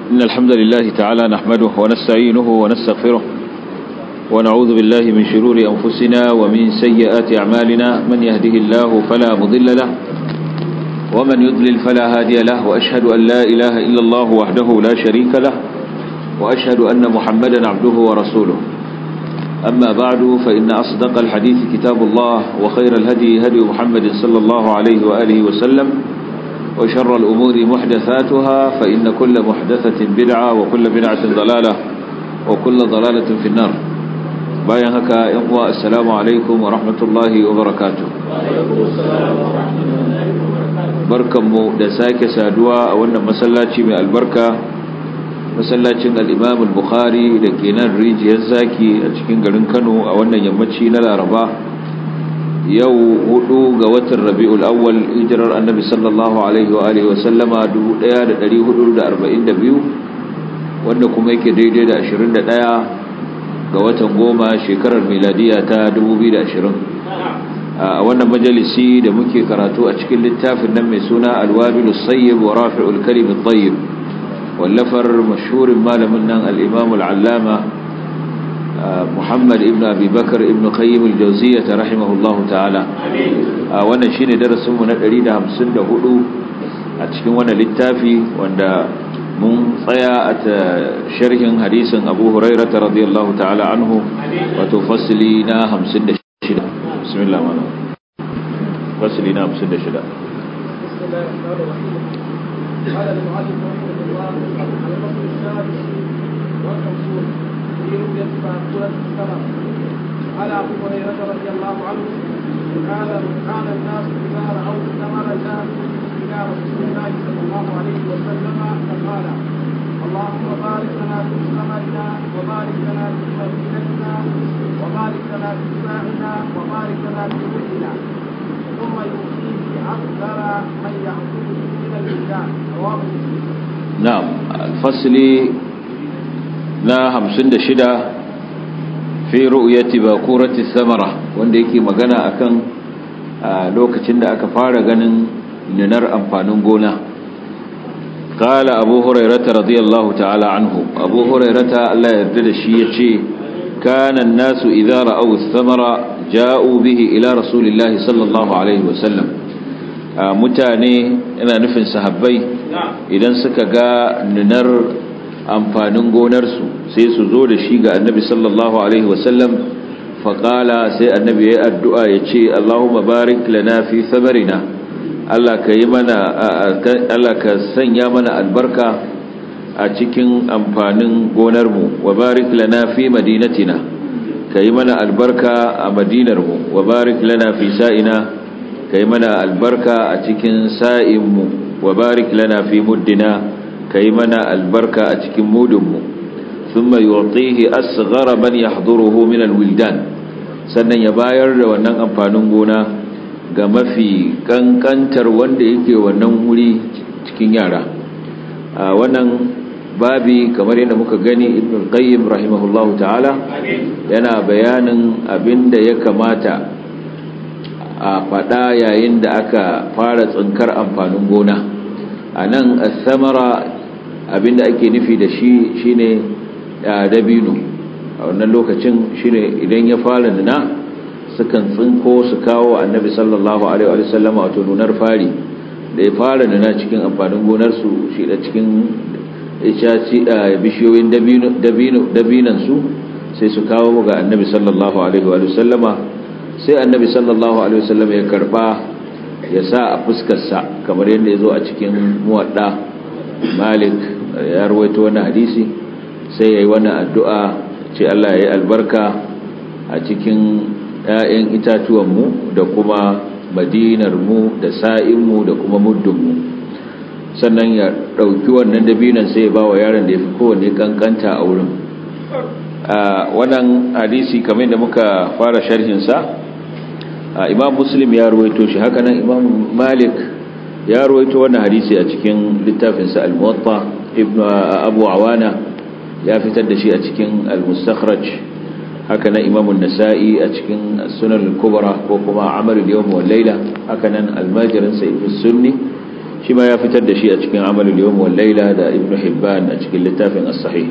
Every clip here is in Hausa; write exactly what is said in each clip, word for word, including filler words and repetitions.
إن الحمد لله تعالى نحمده ونستعينه ونستغفره ونعوذ بالله من شرور أنفسنا ومن سيئات أعمالنا من يهده الله فلا مضل له ومن يضلل فلا هادي له وأشهد أن لا إله إلا الله وحده لا شريك له وأشهد أن محمدا عبده ورسوله. أما بعد فإن أصدق الحديث كتاب الله وخير الهدي هدي محمد صلى الله عليه وآله وسلم وشر الأمور محدثاتها فإن كل محدثة بدعة وكل بدعة ضلالة وكل ضلالة في النار. باين هكا إخوة السلام عليكم ورحمة الله وبركاته. بركمو دساك سادوا أولنا مسلاتي من البركة masallacin al-Imam al-Bukhari da ke nan rijiyar zaki a cikin garin Kano a wannan yammaci na Laraba yau hudu ga watan Rabiul Awwal hijirar Annabi sallallahu alaihi wa alihi wa sallama dubu ɗaya da ɗari hudu da arba'in da biyu wanda kuma yake daidai da ashirin da ɗaya ga watan goma shekarar miladiya ta dubu biyu da ashirin. A wannan majalisi da muke karatu a cikin littafin nan mai suna Al-Wabilus Sayyib wa Rafi'ul Kalim at-Tayyib واللفر مشهور مالمنا الإمام العلامة محمد ابن أبي بكر ابن قيم الجوزية رحمه الله تعالى. وانا شيني درس من الأريد همسن هدو أتشكي وانا للتافي وانا من صياءة شرح حديث أبو هريرة رضي الله تعالى عنه وتفصلينا همسن شدا. بسم الله مانا فصلينا همسن شدا. بسم الله الرحمن الرحيم. قال المؤلف رحمه الله على الفصل السادس والخمسون في رؤية فاقولة السماء. قال أبو هريرة رضي الله عنه كان كان الناس إذا رأوا الثمر جاءوا إلى رسول الله صلى الله عليه وسلم فقال اللهم بارك لنا في ثمرنا وبارك لنا في مدينتنا وبارك لنا في ساعنا وبارك لنا في مدنا ثم يؤتيه أكثر من يأخذه من الرجال. رواه مسلم. نعم. الفصل نا همسن شدة في رؤية باكورة الثمرة wanda yake magana akan lokacin da aka fara ganin ninar amfanin gona. قال أبو هريرة رضي الله تعالى عنه أبو هريرة الله يرضى شي yace كان الناس إذا رأوا الثمرة جاءوا به إلى رسول الله صلى الله عليه وسلم. mutane ina nufin sahabbai idan suka ga nunar amfanin gonarsu sai su zo da shi ga annabi sallallahu alaihi wasallam faƙala sai annabi ya yi addu'a ya ce Allahumma barik lana fi samarina, Allah ka yi mana Allah ka sanya mana albarka a cikin amfanin gonarmu, wa barik lana fi madinatina, ka yi mana albarka a madinarmu, wa barik lana fi sa'ina, kai mana albarka a cikin sa'inmu, wa barik lana fi muddina, kai mana albarka a cikin mudunmu. thumma yu'tihi asghara man yahduruhu min alwildan, sannan ya bayar da wannan amfanin gona ga mafi kankantar wanda yake wannan wuri cikin yara. a wannan babi kamar yadda muka gani Ibn Qayyim rahimahullahu ta'ala yana bayanin abinda ya kamata a fada yayin da aka fara tsinkar amfanin gona. a nan as-samara abinda ake nufi da shi shine dabino. a wannan lokacin shine idan ya fara nuna sukan tsinko su kawo annabi sallallahu alaihi wa sallama wato nunar fari da ya fara nuna cikin amfanin gonar su shi da cikin icaci bishiyoyin dabino dabino dabinan su sai su kawo ga annabi sallallahu alaihi wa sallama, sai annabi sallallahu alaihi wasallam ya karba ya sa a fuskarsa kamar yadda ya zo a cikin muwadda Malik ya rawaito wannan hadisi, sai yayi wannan addu'a ce Allah ya yi albarka a cikin ƴaƴan itatuwan mu da kuma madinar mu da sa'in mu da kuma muddin mu, sannan ya dauki wannan dabinan sai ya bawa yaron da yafi kowanne kankanta a wurin. wannan hadisi kamar da muka fara sharhin sa Imam Muslim ya ruwaito shi, haka nan Imam Malik ya ruwaito wannan hadisi a cikin littafinsa Al-Muwatta. Ibn Abu Awana ya fitar da shi a cikin Al-Mustakhraj, haka nan Imam An-Nasa'i a cikin Sunan Al-Kubra ko kuma Amal al-Yawm wal Layla, haka nan Al-Majrin Sa'id as-Sunni shi ma ya fitar da shi a cikin amalul yawm wal layla da ibnu hibban a cikin littafin as-sahih.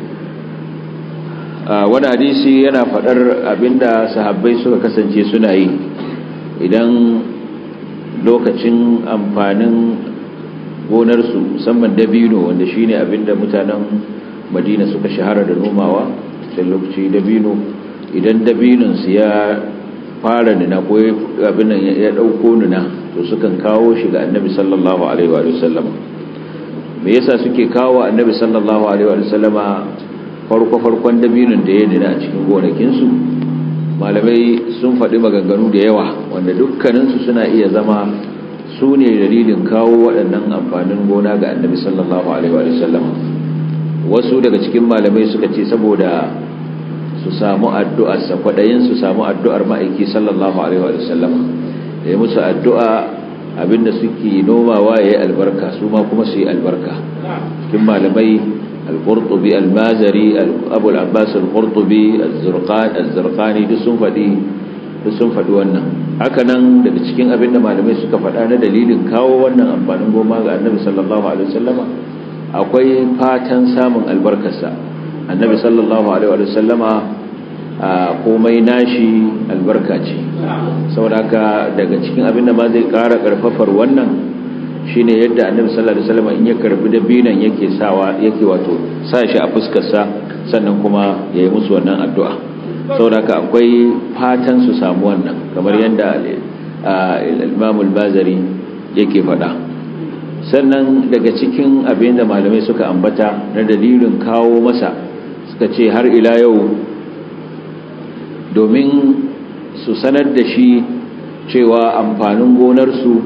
wani hadisi yana fadar abinda sahabbai suka kasance suna yi idan lokacin amfanin gonarsu musamman dabino, wanda shine abinda mutanen Madina suka shahara da nomawa da lokaci dabino. Idan dabinonsu ya fara nuna ko abin ya dauko nuna, to sukan kawo shi ga annabi sallallahu alaihi wa sallam. Me yasa suke kawo annabi sallallahu alaihi wa sallama farko farkon dabinon da ya nuna a cikin gonakinsu? Malamai sun faɗi maganganu da yawa wanda dukkaninsu suna iya zama su ne dalilin kawo waɗannan amfanin gona ga annabi sallallahu alaihi wa sallam. Wasu daga cikin malamai suka ce saboda su samu addu'arsa, kwaɗayin su samu addu'ar ma'aiki sallallahu alaihi wa sallam, da ya musu addu'a abinda suke nomawa ya yi albarka, su ma kuma su yi albarka. Cikin malamai al-Qurtubi, al-Mazari, Abu al-Abbas al-Qurtubi, al-Zurqani duk sun faɗi duk sun faɗi wannan. Haka nan daga cikin abinda malamai suka faɗa na dalilin kawo wannan amfanin goma ga annabi sallallahu alaihi wa sallama, akwai fatan samun albarkarsa. Annabi sallallahu alaihi wa sallama komai nashi albarka ce, saboda haka daga cikin abin da ma zai ƙara ƙarfafar wannan shine yadda annabi sallallahu alaihi wa sallama in ya karbi dabinan yake sawa yake wato sa shi a fuskarsa, sannan kuma ya yi musu wannan addu'a. Saboda haka akwai fatan su samu wannan, kamar yadda al-Imam al-Bazari yake faɗa. Sannan daga cikin abin da malamai suka ambata na dalilin kawo masa, suka ce har ila yau domin su sanar da shi cewa amfanin gonarsu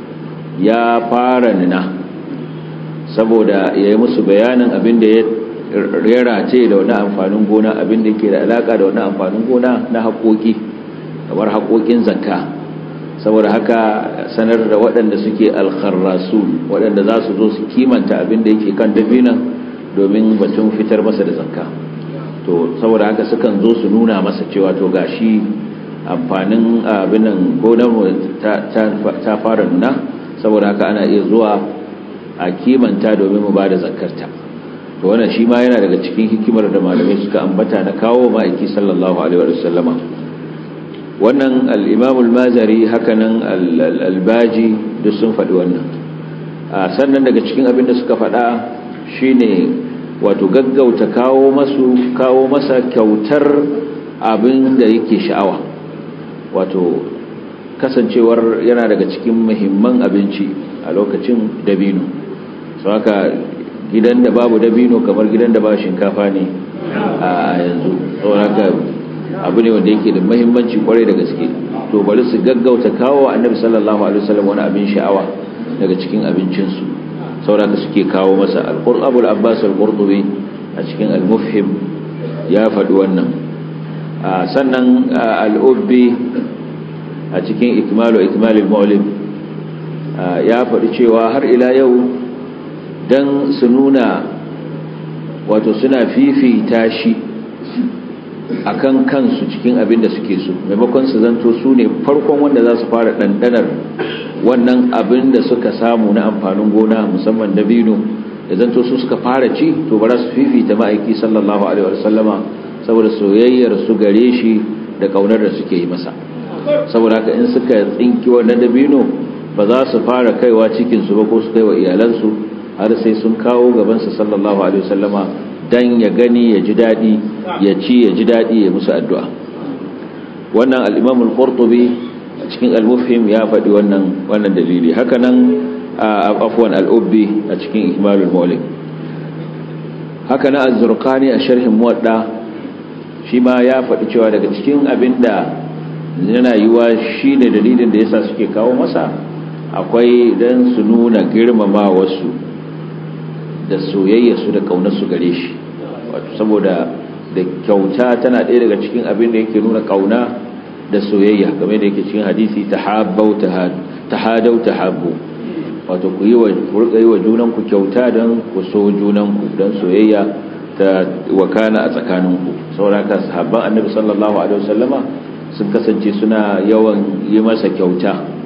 ya fara nuna, saboda ya yi musu bayanin abin da ya race da wani amfanin gona, abin da ke da alaka da wani amfanin gona na haƙoƙi kamar haƙoƙin zakka. Saboda haka sanar da waɗanda suke alkharrasun, waɗanda za su zo su kimanta abin da yake kan dabinan domin batun fitar masa da zakka. To saboda haka sukan zo su nuna masa cewa to gashi amfanin abin nan gonar ta, ta, ta fara nuna, saboda haka ana iya zuwa a kimanta domin mu ba da zakkarta. To wannan shi ma yana daga cikin hikimar da malamai suka ambata na kawo ma'aiki sallallahu alaihi wa sallama. Wannan al-Imam al-Mazari hakanan al-Baji duk sun faɗi wannan. Sannan daga cikin abin da suka faɗa shine wato gaggauta kawo masu kawo masa kyautar abin da yake sha'awa, wato kasancewar yana daga cikin muhimman abinci a lokacin dabino. So haka gidan da babu dabino kamar gidan da ba shinkafa ne a yanzu. So haka abu ne wanda yake da muhimmanci kwarai da gaske. To bari su gaggauta kawo annabi sallallahu alaihi wasallam wani abin sha'awa daga cikin abincinsu, saboda suke kawo masa. Al-Qur'an Abu al-Abbas al-Qurtubi a cikin al-Mufhim ya faɗi wannan. Sannan al-Ubbi a cikin Ikmalu Ikmal al-Mu'lim ya faɗi cewa har ila yau dan su nuna wato suna fifita shi akan kansu cikin abin da suke so, maimakon su zanto su ne farkon wanda za su fara ɗanɗanar wannan abin da suka samu na amfanin gona musamman dabino, da zanto su suka fara ci, to bara su fifita ma'aiki sallallahu alaihi wa sallama saboda soyayyar su gare shi da kaunar da suke yi masa. Saboda haka in suka tsinki wannan dabino ba za su fara kaiwa cikin su ba ko su kaiwa iyalansu, har sai sun kawo gaban sa sallallahu alaihi wa sallama dan ya gani ya ji dadi, ya ci ya ji dadi, ya musu addu'a. Wannan al-Imam al-Qurtubi a cikin al-Mufhim ya faɗi wannan wannan dalili. Haka nan afwan al-Ubbi a cikin Ikmalul Mu'lim. Haka nan az-Zurqani a sharhin Muwadda shi ma ya faɗi cewa daga cikin abinda yana yiwa shi ne dalilin da yasa suke kawo masa, akwai dan su nuna girmama wasu da soyayya su da kaunar su gare shi, wato saboda da kyauta tana ɗaya daga cikin abin da yake nuna kauna da soyayya, kamar da yake cikin hadisi tahabbau tahadau tahabbu, wato ku yi wa ku rika yi wa junan ku kyauta dan ku so junan ku, dan soyayya ta wakana a tsakanin ku. Saboda haka sahabban Annabi sallallahu alaihi wasallama sun kasance suna yawan yi masa kyauta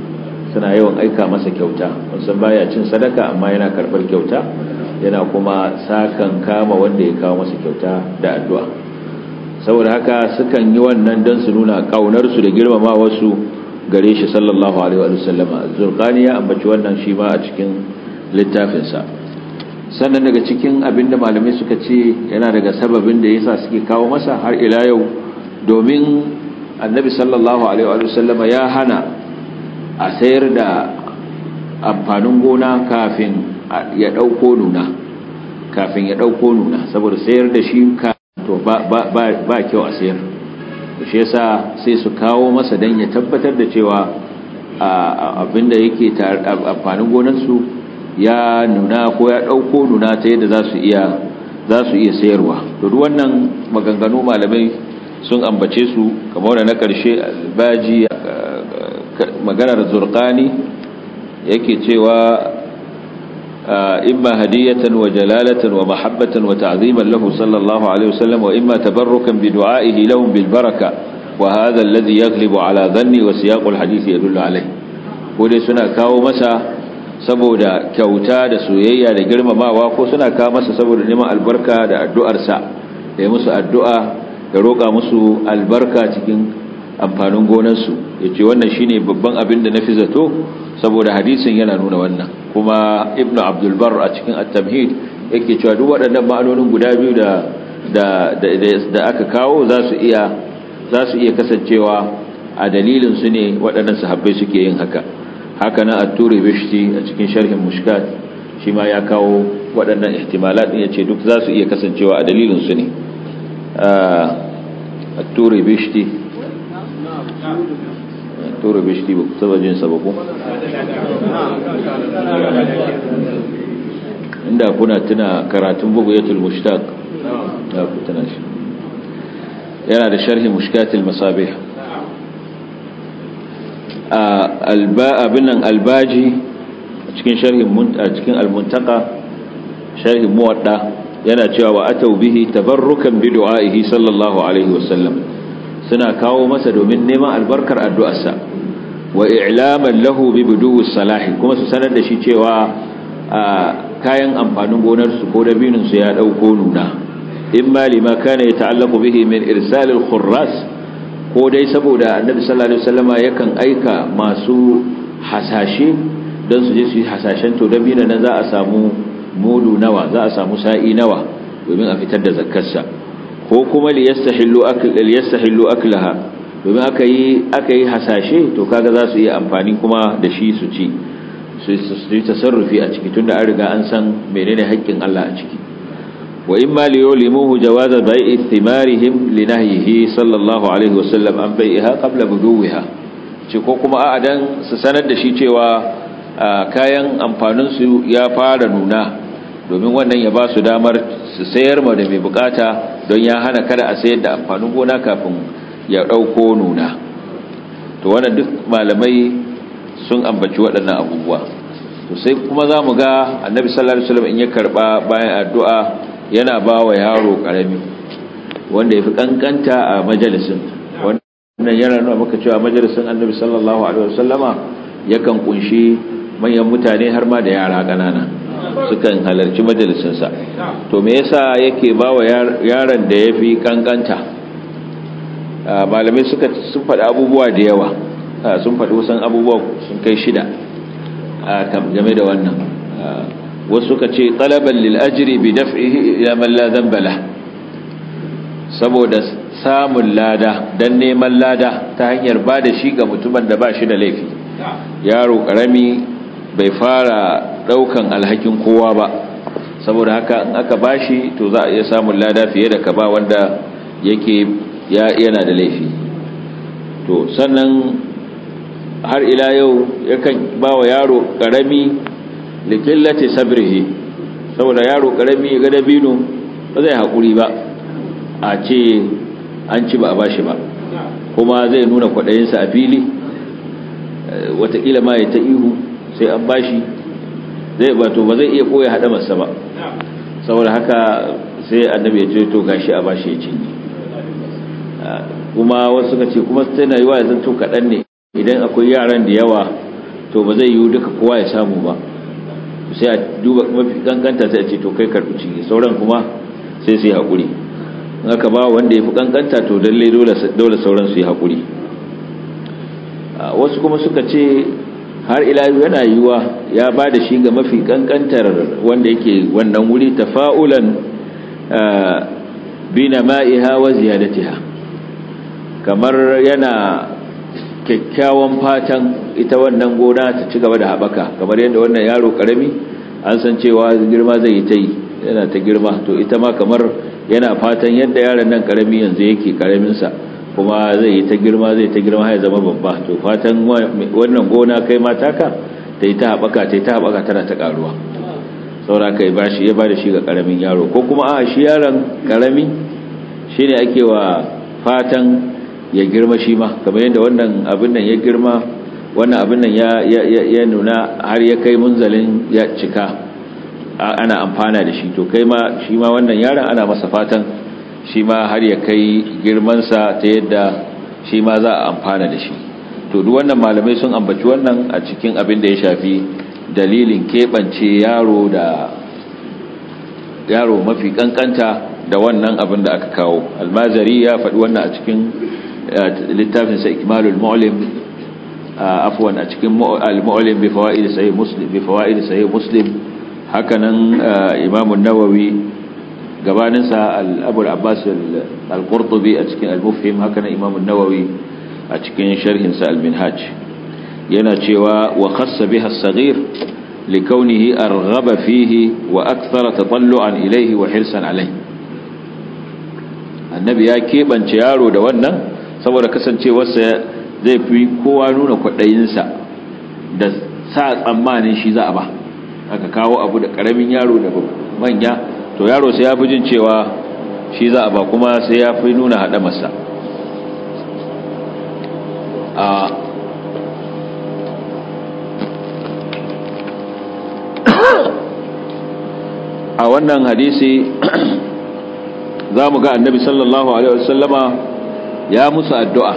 suna yawan aika masa kyauta. Wasan baya cin sadaka amma yana karbar kyauta, yana kuma sakan kama wanda ya kawo masa kyauta da addu'a. Saboda haka sukan yi wannan don su nuna ƙaunarsu da girmamawarsu gare shi sallallahu alaihi wa sallama. Zurqani ya ambaci wannan shi ma a cikin littafinsa. Sannan daga cikin abinda malamai suka ce yana daga sababin da yasa suke kawo masa har ila yau, domin annabi sallallahu alaihi wa sallama ya hana a sayar da amfanin gona kafin ya dauko nuna kafin ya dauko nuna saboda sayar da shi ka to ba ba ba kyau a sayar. Shi yasa sai su kawo masa dan ya tabbatar da cewa abinda yake amfanin gonarsu ya nuna ko ya dauko nuna ta yadda za su iya za su iya sayarwa. To duk wannan maganganu malamai sun ambace su, kamar na karshe albaji maganar Zurqani yake cewa imma hadiyatan wa jalalatan wa mahabbatan wa ta'ziman lahu sallallahu alaihi wasallam wa imma tabarrukan bi du'a'ihi lahum bil baraka wa hadha alladhi yaghlibu ala dhanni wa siyaqul hadith yadullu alayhi. Ko dai suna kawo masa saboda kyauta da soyayya da girmamawa, ko suna kawo masa saboda neman albarka da addu'arsa, da yi musu addu'a da roƙa musu albarka cikin amfanin gonarsu. Ya ce wannan shi ne babban abin da na fi zato, saboda hadisin yana nuna wannan. Kuma Ibn Abdulbar a cikin at-Tamhid yake cewa duk waɗannan ma'anonin guda biyu da da da aka kawo za su iya za su iya kasancewa a dalilin su ne waɗannan sahabbai suke yin haka. Haka na at-Turi Bishti a cikin sharhin Mushkat shi ma ya kawo waɗannan ihtimalat din, yace duk za su iya kasancewa a dalilin su ne. at-Turi Bishti at-Turi Bishti ba ku taba jin sa ba ko? Inda kuna tuna karatun Bughyatul Mushtaq da ku tuna shi, yana da sharhi Mushkatul Masabih. Alba'a albaji cikin sharhin cikin al-Muntaqa sharhin Muwadda yana cewa wa atau bihi tabarrukan bi du'a'ihi sallallahu alaihi wasallam, suna kawo masa domin neman albarkar addu'arsa, wa i'laman lahu bi budu'us salahi, kuma su sanar da shi cewa kayan amfanin gonar su ko dabinin su ya dauko nuna, imma lima kana yata'allaqu bihi min irsal al-khurras, ko dai saboda annabi sallallahu alaihi wasallama yakan aika masu hasashe don su je su yi hasashen to dabina nan za a samu mudu nawa, za a samu sa'i nawa domin a fitar da zakkarsa, ko kuma liyastahillu akl liyastahillu aklaha, domin aka yi aka yi hasashe to kaga za su yi amfani kuma da shi su ci su yi tasarrufi a ciki, tunda an riga an san menene haƙƙin Allah a ciki. wa imma liyulimuhu jawaza bai'i thimarihim linahyihi sallallahu alaihi wasallam an bai'iha qabla buduwiha, ce ko kuma a dan su sanar da shi cewa kayan amfanin su ya fara nuna, domin wannan ya ba su damar su sayar ma da mai bukata, don ya hana kada a sayar da amfanin gona kafin ya dauko nuna. To wannan duk malamai sun ambaci waɗannan abubuwa. To sai kuma zamu ga annabi sallallahu alaihi wasallam in ya karba bayan addu'a yana ba wa yaro karami wanda yafi kankanta a majalisin. Wannan yana nuna maka cewa majalisin annabi sallallahu alaihi wasallama yakan kunshi manyan mutane har ma da yara kanana sukan halarci majalisinsa. To me yasa yake ba wa yaron da yafi kankanta? Malamai suka sun faɗi abubuwa da yawa, sun faɗi wasan abubuwa sun kai shida game da wannan. Wasu suka ce talaban lil ajri bi daf'ihi ila man la dhanba lah, saboda samun lada dan neman lada ta hanyar ba da shi ga mutumin da ba shi da laifi. Yaro karami bai fara daukan alhakin kowa ba, saboda haka in aka bashi to za a iya samun lada fiye da ka ba wanda yake ya yana da laifi. To sannan har ila yau yakan ba wa yaro karami likillati sabrihi, saboda yaro karami ya ga dabino ba zai hakuri ba a ce an ci ba a bashi ba, kuma zai nuna kwadayinsa a fili, watakila ma ya ta ihu sai an bashi, zai bato ba zai iya koya hada masa ba, saboda haka sai annabi ya ce to gashi a bashi ya cinye. Kuma wasu suka ce kuma sai na yi wa ya zanto kaɗan ne, idan akwai yaran da yawa to ba zai yi duka kowa ya samu ba, sai a duba mafi kankanta sai a ce to kai karbi cinye, sauran kuma sai su yi haƙuri. in aka ba wanda ya fi kankanta to dalle dole sauran su yi haƙuri. Wasu kuma suka ce har ila yana yiwa ya ba da shi ga mafi kankantar wanda yake wannan wuri tafa'ulan bina ma'iha wa ziyadatiha, kamar yana kyakkyawan fatan ita wannan gona ta ci gaba da haɓaka, kamar yadda wannan yaro ƙarami an san cewa girma zai yi ta yi yana ta girma, to ita ma kamar yana fatan yadda yaron nan ƙarami yanzu yake ƙaraminsa kuma zai yi ta girma zai ta girma ya zama babba, to fatan wannan gona kai ma taka ta yi ta haɓaka ta yi ta haɓaka tana ta ƙaruwa, saura kai ba shi ya ba da shi ga ƙaramin yaro, ko kuma a shi yaron ƙarami shi ne ake wa fatan ya girma shi ma, kamar yadda wannan abin nan ya girma, wannan abin nan ya nuna har ya kai munzalin ya cika ana amfana da shi, to kai ma shi ma wannan yaron ana masa fatan shi ma har ya kai girmansa ta yadda shi ma za a amfana da shi. To duk wannan malamai sun ambaci wannan a cikin abin da ya shafi dalilin keɓance yaro da yaro mafi kankanta da wannan abin da aka kawo. Almazari ya faɗi wannan a cikin littafinsa Ikmalul Mu'lim, afwan a cikin Al-Mu'lim bi fawaid sahih Muslim bi fawaid sahih Muslim. Hakanan Imam an-Nawawi gabaninsa Abu al-Abbas al-Qurtubi a cikin al-Mufhim, hakanan Imam an-Nawawi a cikin sharhinsa al-Minhaj yana cewa wa khassa biha as-saghir likawnihi arghaba fihi wa akthara tatallu'an ilayhi wa hirsan alayhi. Annabi ya kebance yaro da wannan saboda kasancewarsa zai fi kowa nuna kwadayinsa da sa tsammanin shi za a ba, aka kawo abu da karamin yaro da manya, to yaro sai ya fi jin cewa shi za a ba, kuma sai ya fi nuna haɗa masa. A wannan hadisi za mu ga annabi sallallahu alaihi wasallama ya musu addu'a,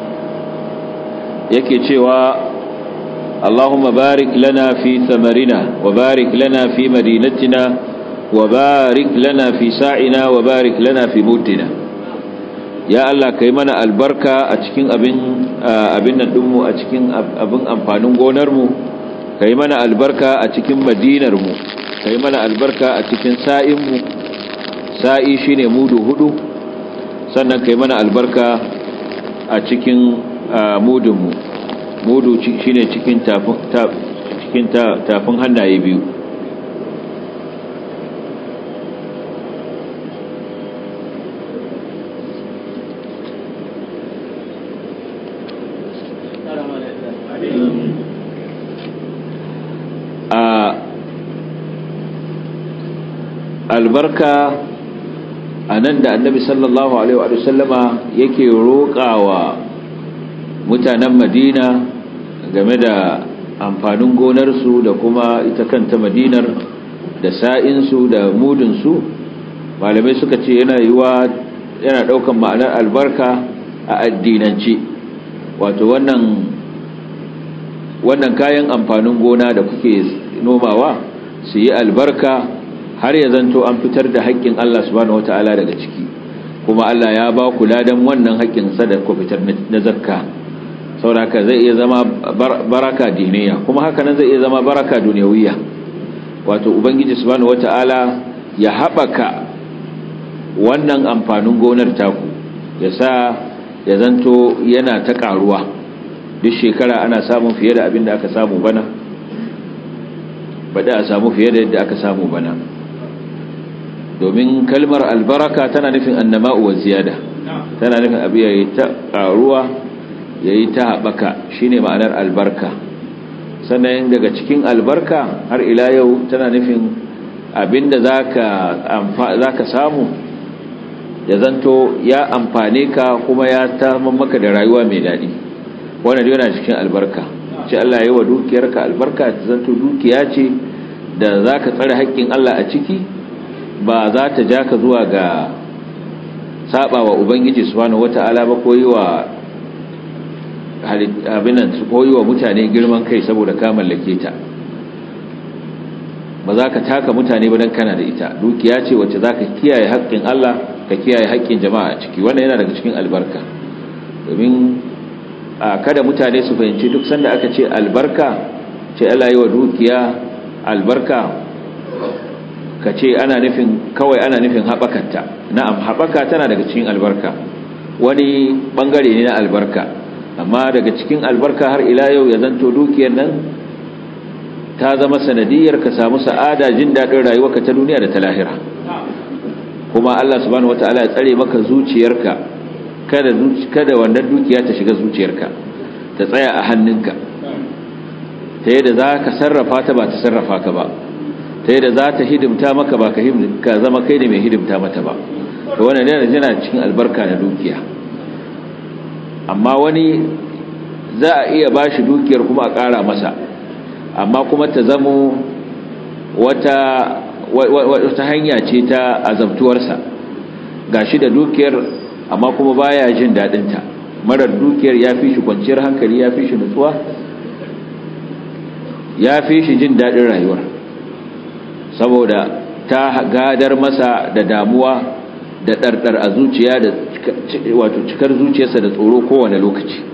yake cewa Allahumma barik lana fi samarina wa barik lana fi madinatina wa barik lana fi sa'ina wa barik lana fi muddina. Ya Allah kai mana albarka a cikin abin abin nan dinmu, a cikin abin amfanin gonar mu, kai mana albarka a cikin madinar mu, kai mana albarka a cikin sa'in mu, sa'i shine mudu hudu, sannan kai mana albarka a cikin mudun mu, mudu shine cikin tafin cikin tafin hannaye biyu. Albarka a nan da annabi sallallahu alaihi wa sallama yake roƙawa mutanen Madina game da amfanin gonarsu da kuma ita kanta Madinar da sa'insu da mudinsu, malamai suka ce yana yiwa yana ɗaukan ma'anar albarka a addinance, wato wannan wannan kayan amfanin gona da kuke nomawa su yi albarka har ya zanto an fitar da haƙƙin Allah subhanahu wata'ala daga ciki, kuma Allah ya ba ku ladan wannan haƙƙin sa da ku fitar na zakka, sauraka zai iya zama baraka diniya, kuma haka nan zai iya zama baraka duniyawiya, wato ubangiji subhanahu wata'ala ya haɓaka wannan amfanin gonar taku, ya sa ya zanto yana ta ƙaruwa, duk shekara ana samun fiye da abin da aka samu bana, bada a samu fiye da yadda aka samu bana. Domin kalmar albaraka tana nufin annama'u wa ziyada, tana nufin abu yayi ta karuwa yayi ta haɓaka, shine ma'anar albarka. Sannan daga cikin albarka har ila yau tana nufin abinda zaka zaka samu ya zanto ya amfane ka kuma ya ta maka da rayuwa mai daɗi, wannan yana cikin albarka. Ce Allah ya yi wa dukiyarka albarka, ta zanto dukiya ce da zaka tsare haƙƙin Allah a ciki, ba za ta ja ka zuwa ga saba wa ubangiji subhanahu wata'ala ba, ko yi wa abinan su koyi wa mutane girman kai saboda ka mallake ta. Ba za ka taka mutane ba don kana da ita. Dukiya ce wacce za ka kiyaye haƙƙin Allah ka kiyaye haƙƙin jama'a a ciki. Wannan yana daga cikin albarka, domin kada mutane su fahimci duk sanda aka ce albarka, ce Allah yi wa dukiya albarka, ka ce ana nufin kawai ana nufin haɓakanta. Na'am, haɓaka tana daga cikin albarka, wani ɓangare ne na albarka, amma daga cikin albarka har ila yau ya zanto dukiyar nan ta zama sanadiyar ka samu sa'ada, jin daɗin rayuwarka ta duniya da ta lahira. Kuma Allah subhanahu wata'ala ya tsare maka zuciyarka, kada kada wannan dukiya ta shiga zuciyarka, ta tsaya a hannunka, ta yadda za ka sarrafa ta ba ta sarrafa ka ba, ta yadda za ta hidimta maka ba ka zama kai ne mai hidimta mata ba. to wannan yana cikin albarka na dukiya. Amma wani za a iya bashi dukiyar kuma a ƙara masa, amma kuma ta zamo wata wata hanya ce ta azabtuwarsa. Gashi da dukiyar amma kuma baya jin dadin ta. Marar dukiyar ya fi shi kwanciyar hankali, ya fi shi nutsuwa, ya fi shi jin dadin rayuwar, saboda ta gadar masa da damuwa da ɗarɗar a zuciya, da wato cikar zuciyarsa da tsoro kowane lokaci.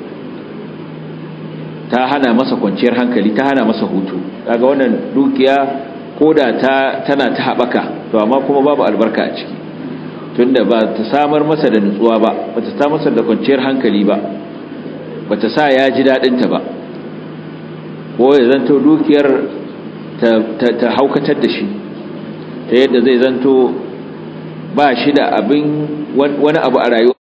Ta hana masa kwanciyar hankali, ta hana masa hutu. Kaga wannan dukiya koda ta tana ta haɓaka, to amma kuma babu albarka a ciki, tunda ba ta samar masa da nutsuwa ba, ba ta samar masa da kwanciyar hankali ba, ba ta sa ya ji daɗinta ba, ko ya zanto dukiyar ta, ta, ta haukatar da shi ta yadda zai zanto ba shi da abin wani abu a rayuwa,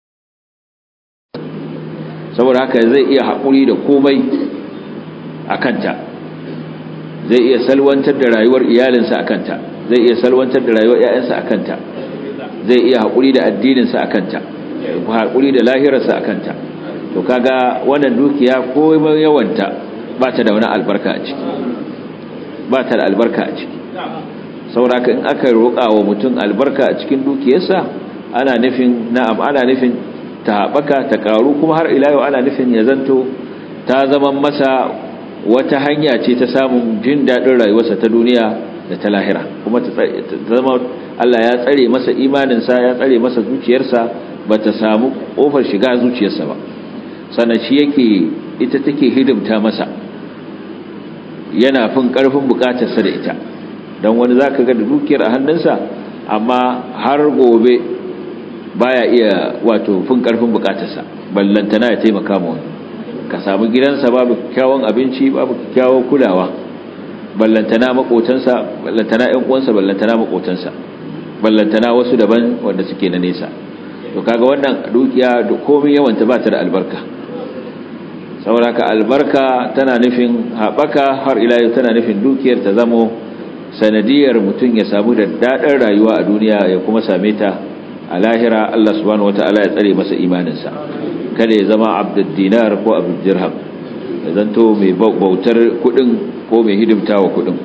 saboda haka zai iya haƙuri da komai a kanta, zai iya salwantar da rayuwar iyalinsa a kanta, zai iya salwantar da rayuwar 'ya'yansa a kanta, zai iya haƙuri da addininsa a kanta, haƙuri da lahirarsa a kanta. To kaga wannan dukiya ko yawanta ba ta da wani albarka a ciki, ba ta da albarka a ciki. Saboda in aka roƙa wa mutum albarka a cikin dukiyarsa, ana nufin na'am, ana nufin ta haɓaka ta ƙaru, kuma har ila yau ana nufin ya zanto ta zama masa wata hanya ce ta samun jin daɗin rayuwarsa ta duniya da ta lahira, kuma ta zama Allah ya tsare masa imaninsa, ya tsare masa zuciyarsa, ba ta samu ƙofar shiga zuciyarsa ba, sannan shi yake ita take hidimta masa, yana fin ƙarfin buƙatarsa da ita. Don wani za ka ga da dukiyar a hannunsa, amma har gobe baya iya wato fin ƙarfin buƙatarsa, ballantana ya taimaka ma wani. Ka samu gidansa babu kyawun abinci, babu kyawun kulawa, ballantana makotansa, ballantana ƴan uwansa, ballantana makotansa, ballantana wasu daban wanda suke na nesa. To kaga wannan dukiya da komai yawanta ba ta da albarka. Saboda ka albarka tana nufin haɓaka, har ila yau tana nufin dukiyar ta zamo sanadiyar mutum ya samu da daɗin rayuwa a duniya, ya kuma same ta a lahira. Allah subhanahu wata'ala ya tsare masa imaninsa, kada ya zama abdul dinar ko abdul dirham, ya zanto mai bautar kudin ko mai hidimta wa kudin.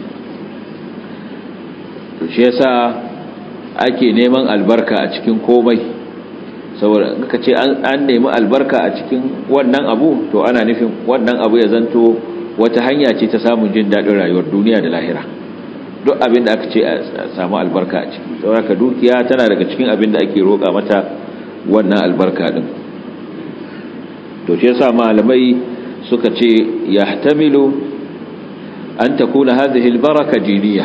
To shi yasa ake neman albarka a cikin komai, saboda ka ce an nemi albarka a cikin wannan abu, to ana nufin wannan abu ya zanto wata hanya ce ta samun jin daɗin rayuwar duniya da lahira. Duk abin da aka ce a samu albarka a ciki, saboda ka dukiya tana daga cikin abin da ake roƙa mata wannan albarka din. To shi yasa malamai suka ce yahtamilu an takuna hadhihi albaraka diniya,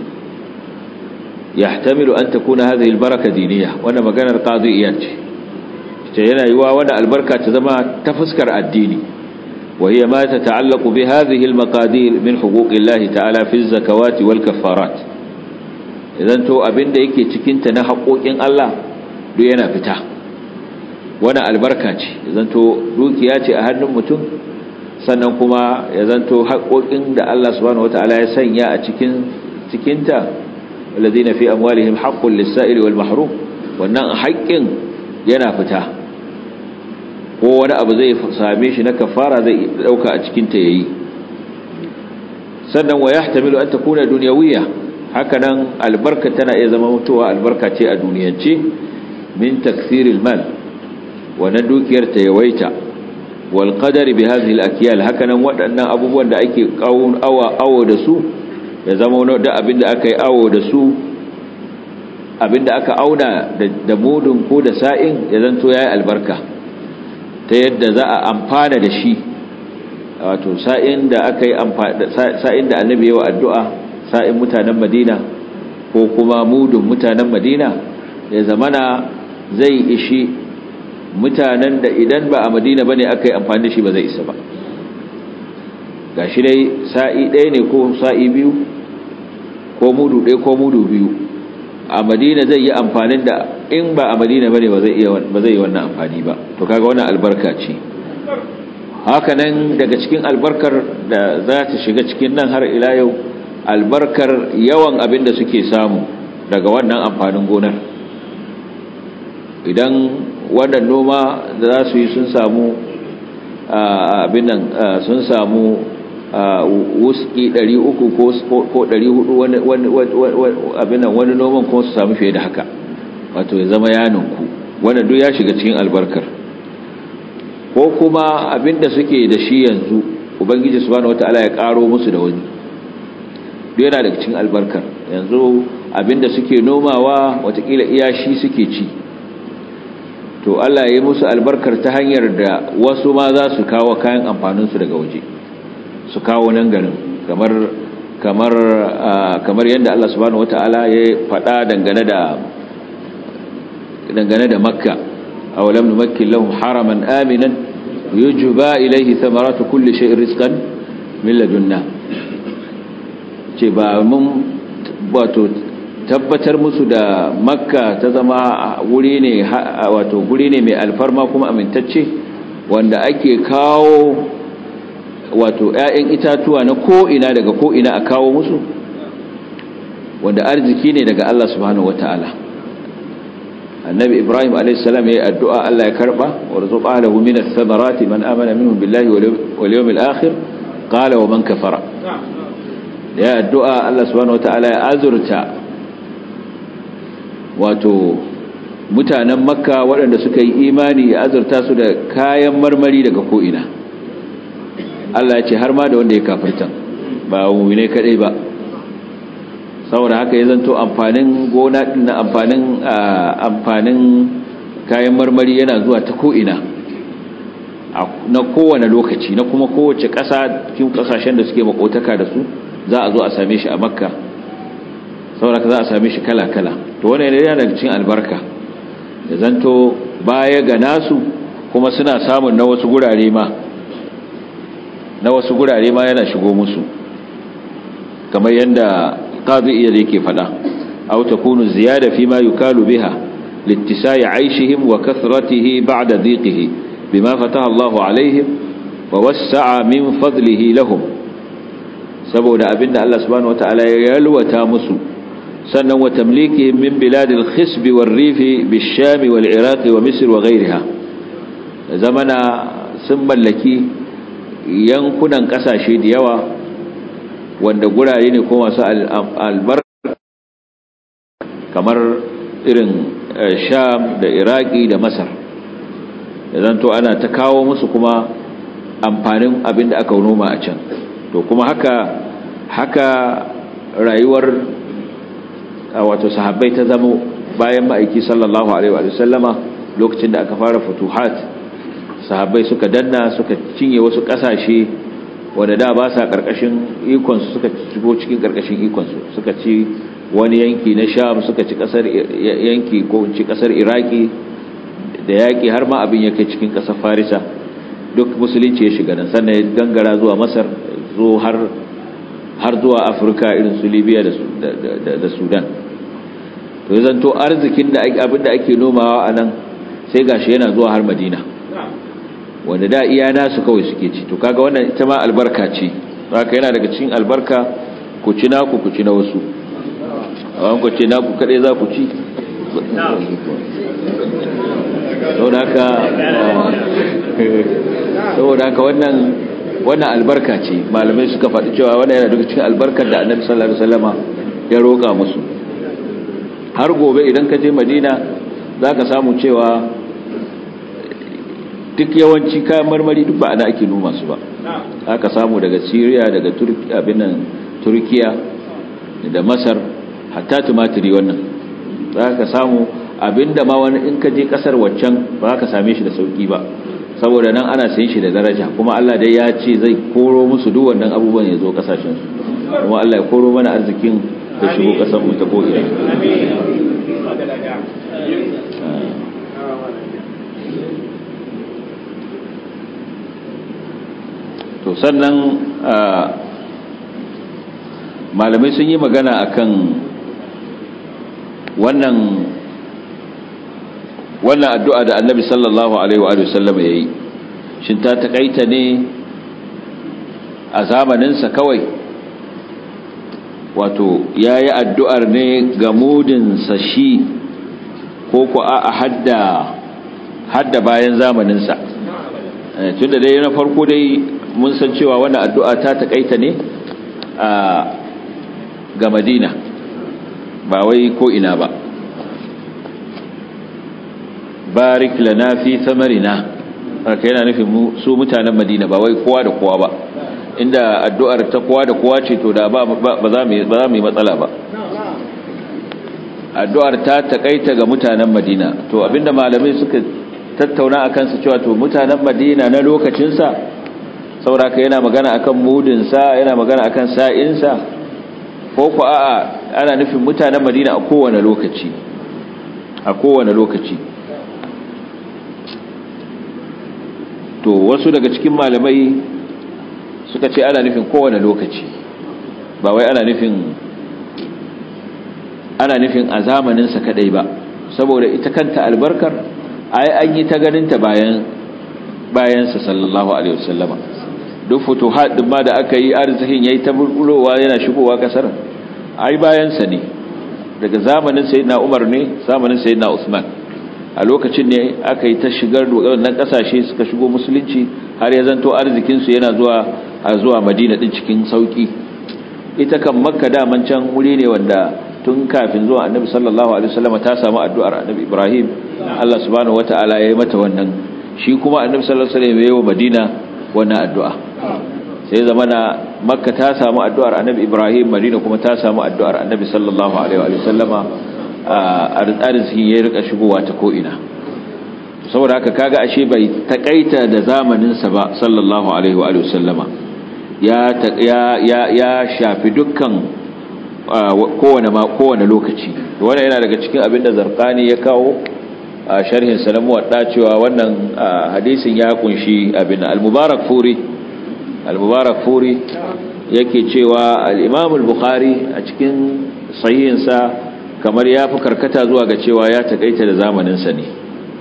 yahtamilu an takuna hadhihi albaraka diniya. Wannan maganar qadi iyad ce, ce yana yiwa wannan albarka ta zama ta fuskar addini. وهي ما تتعلق بهذه المقادير من حقوق الله تعالى في الزكوات والكفارات. idan to abin da yake cikin ta na haƙoƙin Allah duk yana fita, wannan albarka ce. idan to dukiya ce a hannun mutum, sannan kuma ya zanto haƙoƙin da Allah subhanahu wataala ya sanya a cikin cikin ta, alladhina fi amwalihim haqqun lis-sa'ili wal mahrum, wannan haƙƙin yana fita, ko wani abu zai same shi na kafara zai dauka a cikin ta yayi. Sannan wa yahtamilu an takuna dunyawiyya, hakanan albarka tana iya zama mutuwa albarka ce a duniyance, min takthiril mal, wannan dukiyar ta yawaita, wal qadari bi hadhihi al akyal hakanan waɗannan abubuwan da ake awa awo da su ya zama da abinda aka yi awo da su abinda aka auna da mudun ko da sa'in ya zanto yayi albarka ta yadda za a amfana da shi wato sa'in da aka yi amfani sa'in da annabi yayi addu'a sa'in mutanen Madina ko kuma mudun mutanen Madina ya zamana zai ishi mutanen da idan ba a Madina bane aka yi amfani da shi ba zai isa ba gashi dai sa'i ɗaya ne ko sa'i biyu ko mudu ɗaya ko mudu biyu a Madina zai yi amfanin da in ba a Madina bane ba zai iya ba zai yi wannan amfani ba to kaga wannan albarka ce haka nan daga cikin albarkar da za ta shiga cikin nan har ila yau albarkar yawan abin da suke samu daga wannan amfanin gonar idan wannan noma da za su yi sun samu abin nan sun samu wuski ɗari uku ko ɗari hudu abin nan wani noman kuma su samu fiye da haka wato ya zama yaninku wannan duk ya shiga cikin albarkar ko kuma abin da suke da shi yanzu ubangiji subhanahu wataala ya karo musu da wani duk yana daga cikin albarkar yanzu abin da suke nomawa watakila iya shi suke ci to Allah ya yi musu albarkar ta hanyar da wasu ma za su kawo kayan amfaninsu daga waje su kawo nan garin kamar kamar kamar yadda Allah subhanahu wataala ya faɗa dangane da dangane da Makka awalam numakkin lahum haraman aminan yujba ilayhi thamaratu kulli shay'in rizqan min ladunna ce ba mun wato tabbatar musu da Makka ta zama wuri ne wato guri ne mai alfarma kuma amintacce wanda ake kawo wato ƴaƴan itatuwa na ko'ina daga ko'ina a kawo musu wanda arziki ne daga Allah subhanahu wataala annabi Ibrahim alayhis salam yayi addu'a Allah ya karba warzuqa lahu min ath-thamarati man amana minhum billahi wal yawmil akhir qala wa man kafara ya addu'a Allah subhanahu wataala ya azurta wato mutanen Makka waɗanda suka yi imani ya azurta su da kayan marmari daga ko'ina Allah ya ce har ma da wanda ya kafirta ba mu'mine kadai ba saboda haka ya zanto amfanin gona din na amfanin amfanin kayan marmari yana zuwa ta ko'ina na kowane lokaci na kuma kowace ƙasa cikin ƙasashen da suke makotaka da su za a zo a same shi a Makka saboda haka za a same shi kala-kala to wannan yana daga cikin albarka ya zanto baya ga nasu kuma suna samun na wasu gurare ma na wasu gurare ma yana shigo musu kamar yanda qadi iya yake fada aw takunu ziyada fi ma yukalu biha littisai aishihim wa kathratihi ba'da dhiqihi bima fataha Allah alaihim wa wassa'a min fadlihi lahum saboda abinda Allah subhanahu wataala ya yalwata musu sannan wa tamlikihim min biladil khisb war rif bish-sham wal iraq wa misr wa ghayriha zamana sun mallaki yankunan kasashe da yawa wanda gurare ne ko masu albarka kamar irin sham da iraki da masar idan to ana ta kawo musu kuma amfanin abin da aka noma a can to kuma haka haka rayuwar wato sahabbai ta zamo bayan ma'aiki sallallahu alaihi wa sallama lokacin da aka fara futuhat sahabbai suka danna suka cinye wasu kasashe wanda da ba sa karkashin ikonsu suka shigo cikin karkashin ikonsu suka ci wani yanki na sham suka ci kasar yanki ko ci kasar iraki da yaki har ma abin ya kai cikin kasar farisa duk musulunci ya shiga nan sannan ya gangara zuwa masar zo har har zuwa afirka irin su libya da da sudan to ya zanto arzikin da abin da ake nomawa a nan sai gashi yana zuwa har madina wanda da iya nasu kawai suke ci to kaga wannan ita ma albarka ce haka yana daga cikin albarka ku ci naku ku ci na wasu amma ku ci naku kadai za ku ci saboda haka saboda haka wannan wannan albarka ce malamai suka faɗi cewa wannan yana daga cikin albarkar da Annabi sallallahu alaihi wasallama ya roƙa musu har gobe idan ka je Madina zaka samu cewa duk yawanci kayan marmari duk ba ana ake noma su ba. Aka samu daga Syria, daga Turkiya, abin nan Turkiya da Masar, hatta tumatiri wannan za ka samu abinda ma wani in ka je kasar waccan ba ka same shi da sauki ba, saboda nan ana sayin shi da daraja, kuma Allah dai ya ce zai koro musu duk wannan abubuwan ya zo kasashen su, kuma Allah ya koro mana arzikin da shigo kasar mu ta ko'ina. To sannan malamai sun yi magana akan wannan wannan addu'a da Annabi sallallahu alaihi wa sallam yayi, shin ta takaita ne a zamanin sa kawai, wato yayi addu'ar ne ga mudin sa shi ko ko a hadda hadda bayan zamanin sa? Tunda dai na farko dai mun san cewa wannan addu'a ta takaita ne a ga Madina, ba wai ko ina ba. Barik lana fi samarina, haka yana nufin su mutanen Madina, ba wai kowa da kowa ba. Inda addu'ar ta kowa da kowa ce to da ba za mu yi matsala ba. Addu'ar ta takaita ga mutanen Madina, to abinda malamai suka tattauna akan su cewa to mutanen Madina na lokacinsa, sauraka yana magana akan mudinsa, yana magana akan sa'insa, ko ku a'a ana nufin mutanen Madina a kowane lokaci, a kowane lokaci. To wasu daga cikin malamai suka ce ana nufin kowane lokaci, ba wai ana nufin ana nufin a zamaninsa kadai ba, saboda ita kanta albarkar ai an yi ta ganinta bayan bayansa sallallahu alaihi wasallama. Duk futuhat din ma da aka yi, arzikin yayi ta bulbulowa yana shigowa kasar, ai bayansa ne, daga zamanin sayyidina Umar ne, zamanin sayyidina Usman. A lokacin ne aka yi ta shigar wannan kasashe suka shigo musulunci, har ya zanto arzikin su yana zuwa a zuwa Madina din cikin sauki. Ita kan Makka da man can wuri ne wanda tun kafin zuwa Annabi sallallahu alaihi wasallam ta samu addu'ar Annabi Ibrahim, Allah subhanahu wataala ya yi mata wannan, shi kuma Annabi sallallahu alaihi wasallam ya yi wa Madina wannan addu'a. Sai zamana Makka ta samu addu'ar Annabi Ibrahim, Madina kuma ta samu addu'ar Annabi sallallahu alaihi wa sallama, arzikin ya rika shigowa ta ko'ina. Saboda haka kaga ashe bai takaita da zamaninsa ba sallallahu alaihi wa sallama, ya ya ya shafi dukkan kowane ma kowane lokaci. Wannan yana daga cikin abin da Zarqani ya kawo a sharhin sa na Muwadda, cewa wannan hadisin ya kunshi abin al-Mubarak Furi al-Mubarak Furi yake cewa al-Imam al-Bukhari a cikin sahihinsa kamar ya fi karkata zuwa ga cewa ya takaita da zamaninsa ne,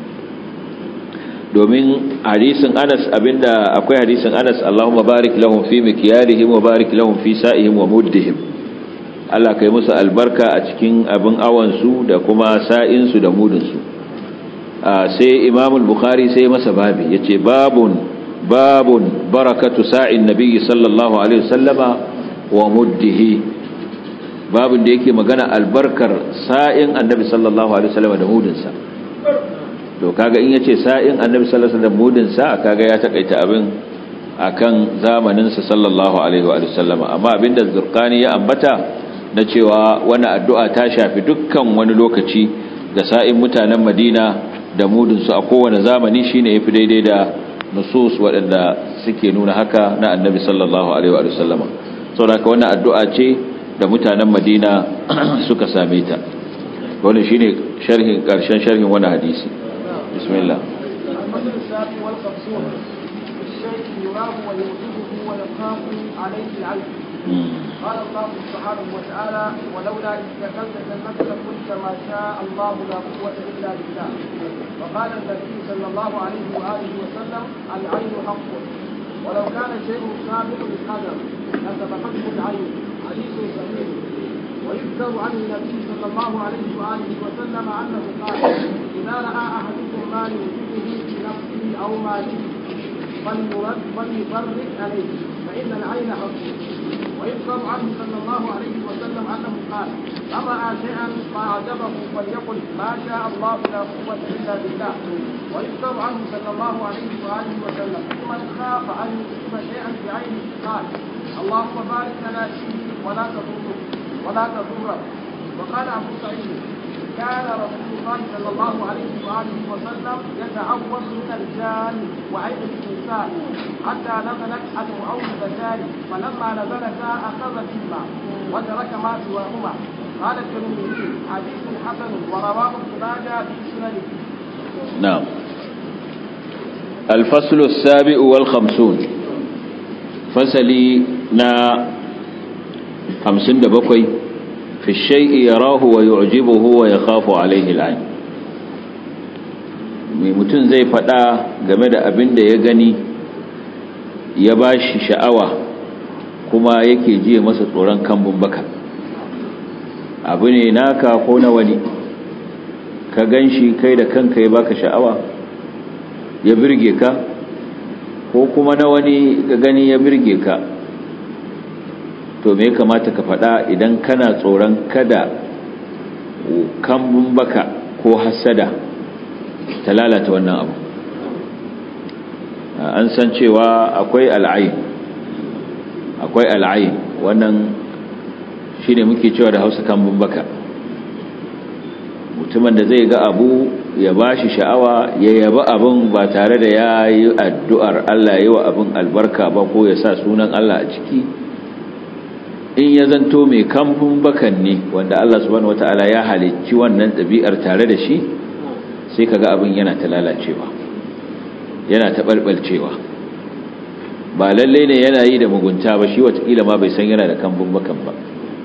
domin hadisin Anas, abinda akwai hadisin Anas, Allahumma barik lahum fi mikyalihim wa barik lahum fi sa'ihim wa muddihim, Allah kai musu albarka a cikin abin awansu da kuma sa'insu da mudinsu. Sai Imam al-Bukhari sai masa babi, yace babun babun barakatu sa'in nabiyyi sallallahu alaihi wasallama wa muddihi, babin da yake magana albarkar sa'in annabi sallallahu alaihi wasallam da mudinsa. To kaga in yace sa'in annabi sallallahu alaihi wasallam da mudinsa, kaga ya takaita abin akan zamanin sa sallallahu alaihi wasallam. Amma abinda Zurqani ya ambata na cewa wannan addu'a ta shafi dukkan wani lokaci ga sa'in mutanen Madina da mudinsu a kowane zamani, shine yafi daidai da nusus waɗanda suke nuna haka na annabi sallallahu alaihi wasallam. Saboda haka wannan addu'a ce da mutanen Madina suka same ta. Wannan shine sharhin karshen sharhin wannan hadisi. Bismillah. قال الله سبحانه وتعالى ولولا إذ دخلت جنتك قلت ما شاء الله لا قوة إلا بالله. وقال النبي صلى الله عليه وآله وسلم العين حق، ولو كان شيء سابق للقدر لسبقته العين. حديث صحيح. ويذكر عن النبي صلى الله عليه وآله وسلم أنه قال إذا رأى أحدكم ما يوجده في نفسه أو ماله فليبرك عليه فإن العين حق. ويذكر عنه صلى الله عليه وسلم أنه قال: من رأى شيئا فأعجبه فليقل ما شاء الله لا قوة إلا بالله. ويذكر عنه صلى الله عليه وآله وسلم من خاف أن يصيب شيئا بعينه قال: اللهم بارك لنا فيه ولا تضره ولا تضره. وقال أبو سعيد: كان رسول الله صلى الله عليه وآله وسلم يتعوذ من الجان وعين الإنسان حتى نزلت المعوذتان، فلما نزلتا أخذ بهما وترك ما سواهما. قال الترمذي: حديث حسن ورواه ابن ماجه في سننه. نعم. الفصل السابع والخمسون، فصلي نا خمسين دبقوي في الشيء يراه ويعجبه ويخاف عليه العين. mai mutum zai faɗa game da abin da ya gani ya ba shi sha'awa kuma yake jiye masa tsoron kambun baka. Abu ne naka ko na wani ka gan shi kai da kanka ya baka sha'awa ya birge ka, ko kuma na wani ka gani ya birge ka, to me kamata ka faɗa idan kana tsoron kada kambun baka ko hasada ta lalata wannan abu. An san cewa akwai al'ayin akwai al'ayin wannan shine muke cewa da Hausa kambun baka. Mutumin da zai ga abu ya bashi sha'awa ya yaba abin ba tare da ya yi addu'ar Allah ya yi wa abin albarka ba ko ya sa sunan Allah a ciki, in ya zanto mai kambun bakan ne wanda Allah subhanahu wataala ya halicci wannan ɗabi'ar tare da shi, sai kaga abin yana ta lalacewa, yana ta balbalcewa. Ba lalle ne yana yi da mugunta ba, shi watakila ma bai san yana da kambun bakan ba,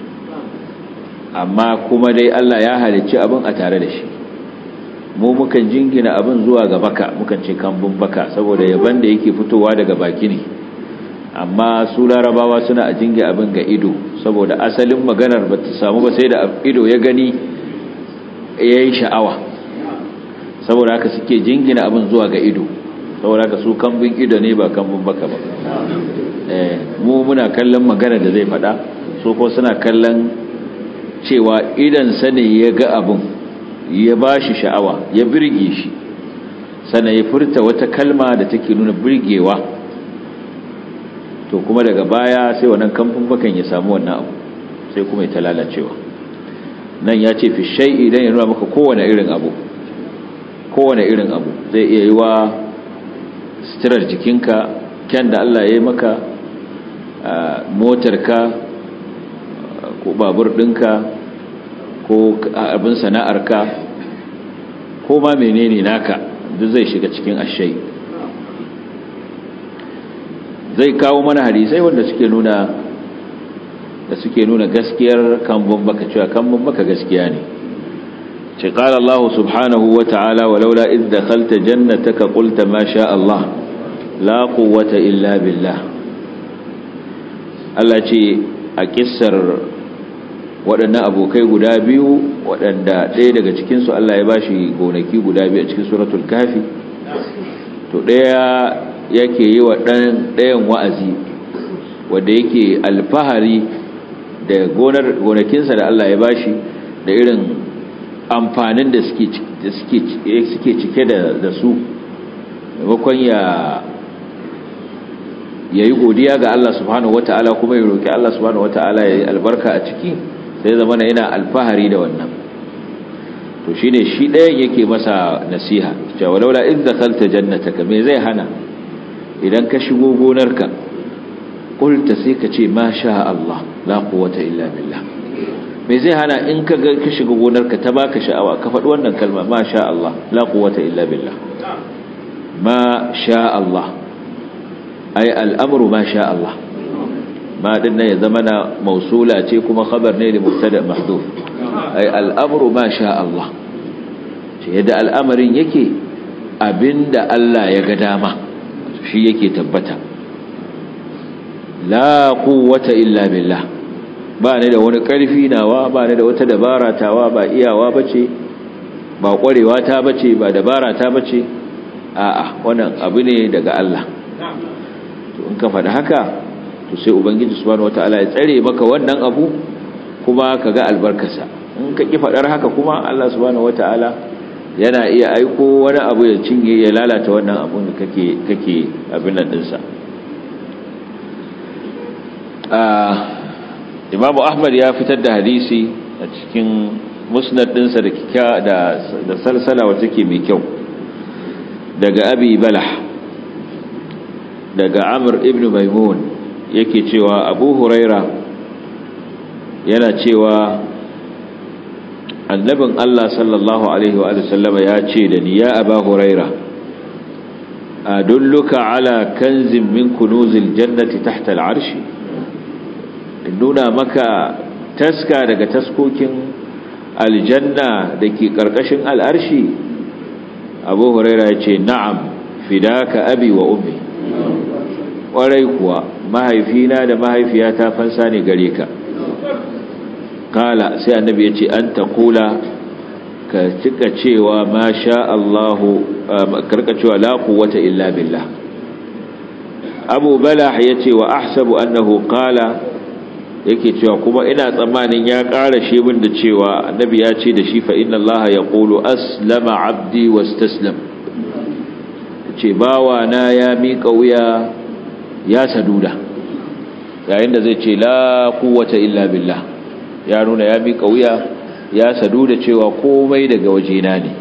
amma kuma dai Allah ya halicci abin a tare da shi. Mu mukan jingina abin zuwa ga baka, mukan ce kambun baka saboda yaban da yake fitowa daga baki ne, amma su larabawa suna a jinge abin ga ido saboda asalin maganar ba ta samu ba sai da ido ya gani ya yi sha'awa, saboda haka suke jingina abin zuwa ga ido, saboda haka su kambun ido ne ba kambun baka ba. mu muna kallon magana da zai faɗa, su ko suna kallon cewa idan sane ya ga abin ya ba shi sha'awa ya birge shi, sannan ya furta wata kalma da take nuna birgewa, to kuma daga baya sai wannan kambun bakan ya samu wannan abu sai kuma ya ta lalacewa. Nan ya ce fi shay'i idan ya nuna maka kowane irin abu, kowane irin abu zai iya yi wa sitirar jikinka, kyan da Allah ya yi maka, motarka ko babur ɗinka ko abin sana'arka ko ma menene naka, duk zai shiga cikin ashai. Zai kawo mana hadisai wanda suke nuna da suke nuna gaskiyar kambun baka, cewa kambun baka gaskiya ne. ce qala Allah subhanahu wa ta'ala walaula idh dakhalta jannataka qulta ma sha Allah la quwwata illa billah. Allah ce a kissar waɗannan abokai guda biyu waɗanda ɗaya daga cikinsu Allah ya bashi gonaki guda biyu a cikin suratul kafi, to ɗaya yake yi wa ɗayan wa'azi wanda yake alfahari da gonakinsa da Allah ya bashi da irin amfanin da suke cike da su, maimakon ya yi godiya ga Allah subhanahu wata'ala kuma ya roƙi Allah subhanahu wata'ala ya yi albarka a ciki, sai zama na yana alfahari da wannan. To shine shi ɗayan yake masa nasiha cewa walaula in dakhalta jannataka, me zai hana idan ka shigo gonarka qulta sai ka ce ma sha Allah la quwwata illa billah. Me zai hana in ka ga ka shiga gonarka ta baka sha'awa ka faɗi wannan kalma ma sha Allah la quwwata illa billah. Ma sha Allah ay al'amru ma sha Allah, ma din nan ya zama na mausula ce kuma khabar ne da mubtada mahdhuf. Ay al'amru ma sha Allah, ce yadda al'amarin yake abinda Allah ya ga dama shi yake tabbata. La quwwata illa billah, ba ne da wani ƙarfi nawa, ba ne da wata dabara tawa, ba iyawa bace, ba ƙwarewa ta bace, ba dabara ta bace, a'a wannan abu ne daga Allah. To in ka faɗi haka, to sai ubangiji subhanahu wataala ya tsare maka wannan abu kuma kaga albarkarsa. in ka ki fadar haka kuma Allah subhanahu wataala yana iya aiko wani abu ya cinye ya lalata wannan abun da kake kake abin nan dinsa. ah Imam Ahmad ya fitar da hadisi a cikin musnad dinsa da kika da da salsala wacce take mai kyau daga Abi Balah daga Amr ibn Maimun yake cewa Abu Huraira yana cewa annabin Allah sallallahu alaihi wa sallama ya ce da ni ya Aba Huraira adulluka ala kanzin min kunuzil jannati tahta al'arshi nuna maka taska daga taskokin aljanna dake karkashin al'arshi. Abu Huraira ya ce na'am fidaka abi wa ummi, kwarai kuwa mahaifina da mahaifiyata fansa ne gare ka. kala sai annabi ya ce an taqula ka cika cewa ma sha Allahu karka cewa la quwwata illa billah. Abu Balah yace wa ahsabu annahu qala yake cewa kuma ina tsammanin ya ƙara shi min da cewa annabi ya ce da shi fa inna allaha yaqulu aslama abdi wastaslam, ce bawa na ya miƙa wuya ya saduda, yayin da zai ce la quwwata illa billah ya nuna ya miƙa wuya ya saduda cewa komai daga wajena ne.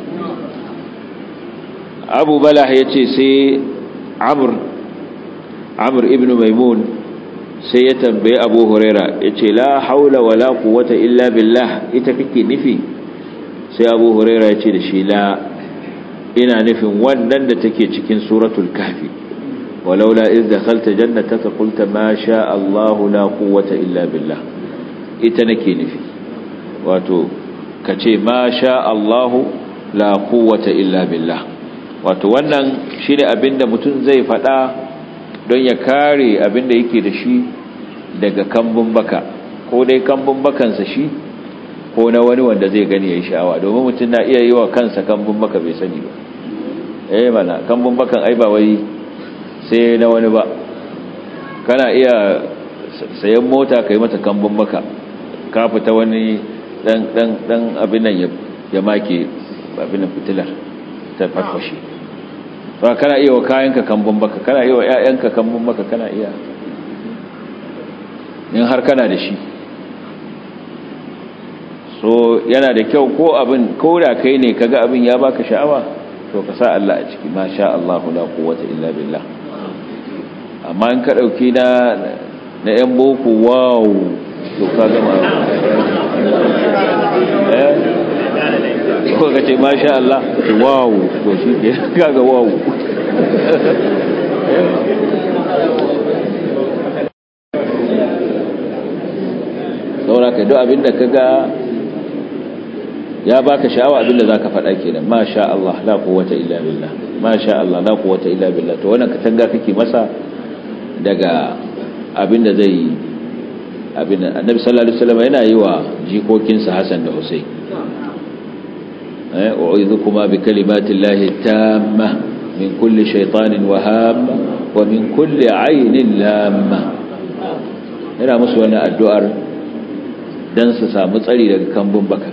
Abu Balah yace sai Amr Amr ibn Maimun sai ya tambaye Abu Huraira yace la haula wala quwwata illa billah ita kake nufi? sai Abu Huraira yace da shi la, ina nufin wannan da take cikin suratul kahfi walaula iz dakhalta jannataka qulta ma sha Allah la quwwata illa billah, ita nake nufi. wato kace ma sha Allah la quwwata illa billah, wato wannan shine abinda mutum zai faɗa don ya kare abin da yake da shi daga kambun baka, ko dai kambun bakansa shi ko na wani wanda zai gani ya yi sha'awa, domin mutum na iya yi wa kansa kambun baka bai sani ba. eh mana kambun bakan ai ba wai sai na wani ba, kana iya sayan mota kai mata kambun baka, ka fita wani dan dan dan abin nan ya make abin nan fitilar ta farfashi, ba kana iya wa kayanka kambun baka, kana iya wa ƴaƴanka kambun baka, kana iya in har kana da shi. so yana da kyau ko abin ko da kai ne kaga abin ya baka sha'awa to ka sa Allah a ciki, ma sha Allah la quwwata illa billah. amma in ka dauki na na yan boko wow to ka gama eh ko ka ce ma sha Allah wow to shi ke kaga wow. saboda ka duk abinda kaga ya baka sha'awa abinda zaka faɗa kenan, ma sha Allah la quwwata illa billah, ma sha Allah la quwwata illa billah. to wannan katanga kake masa daga abinda zai abinda Annabi sallallahu alaihi wasallam yana yi wa jikokinsa Hassan da Hussein. eh u'idhukuma bi kalimati llahi tamma min kulli shaytanin waham wa min kulli 'aynin lamma. yana musu wannan addu'ar dan su samu tsari daga kambun baka.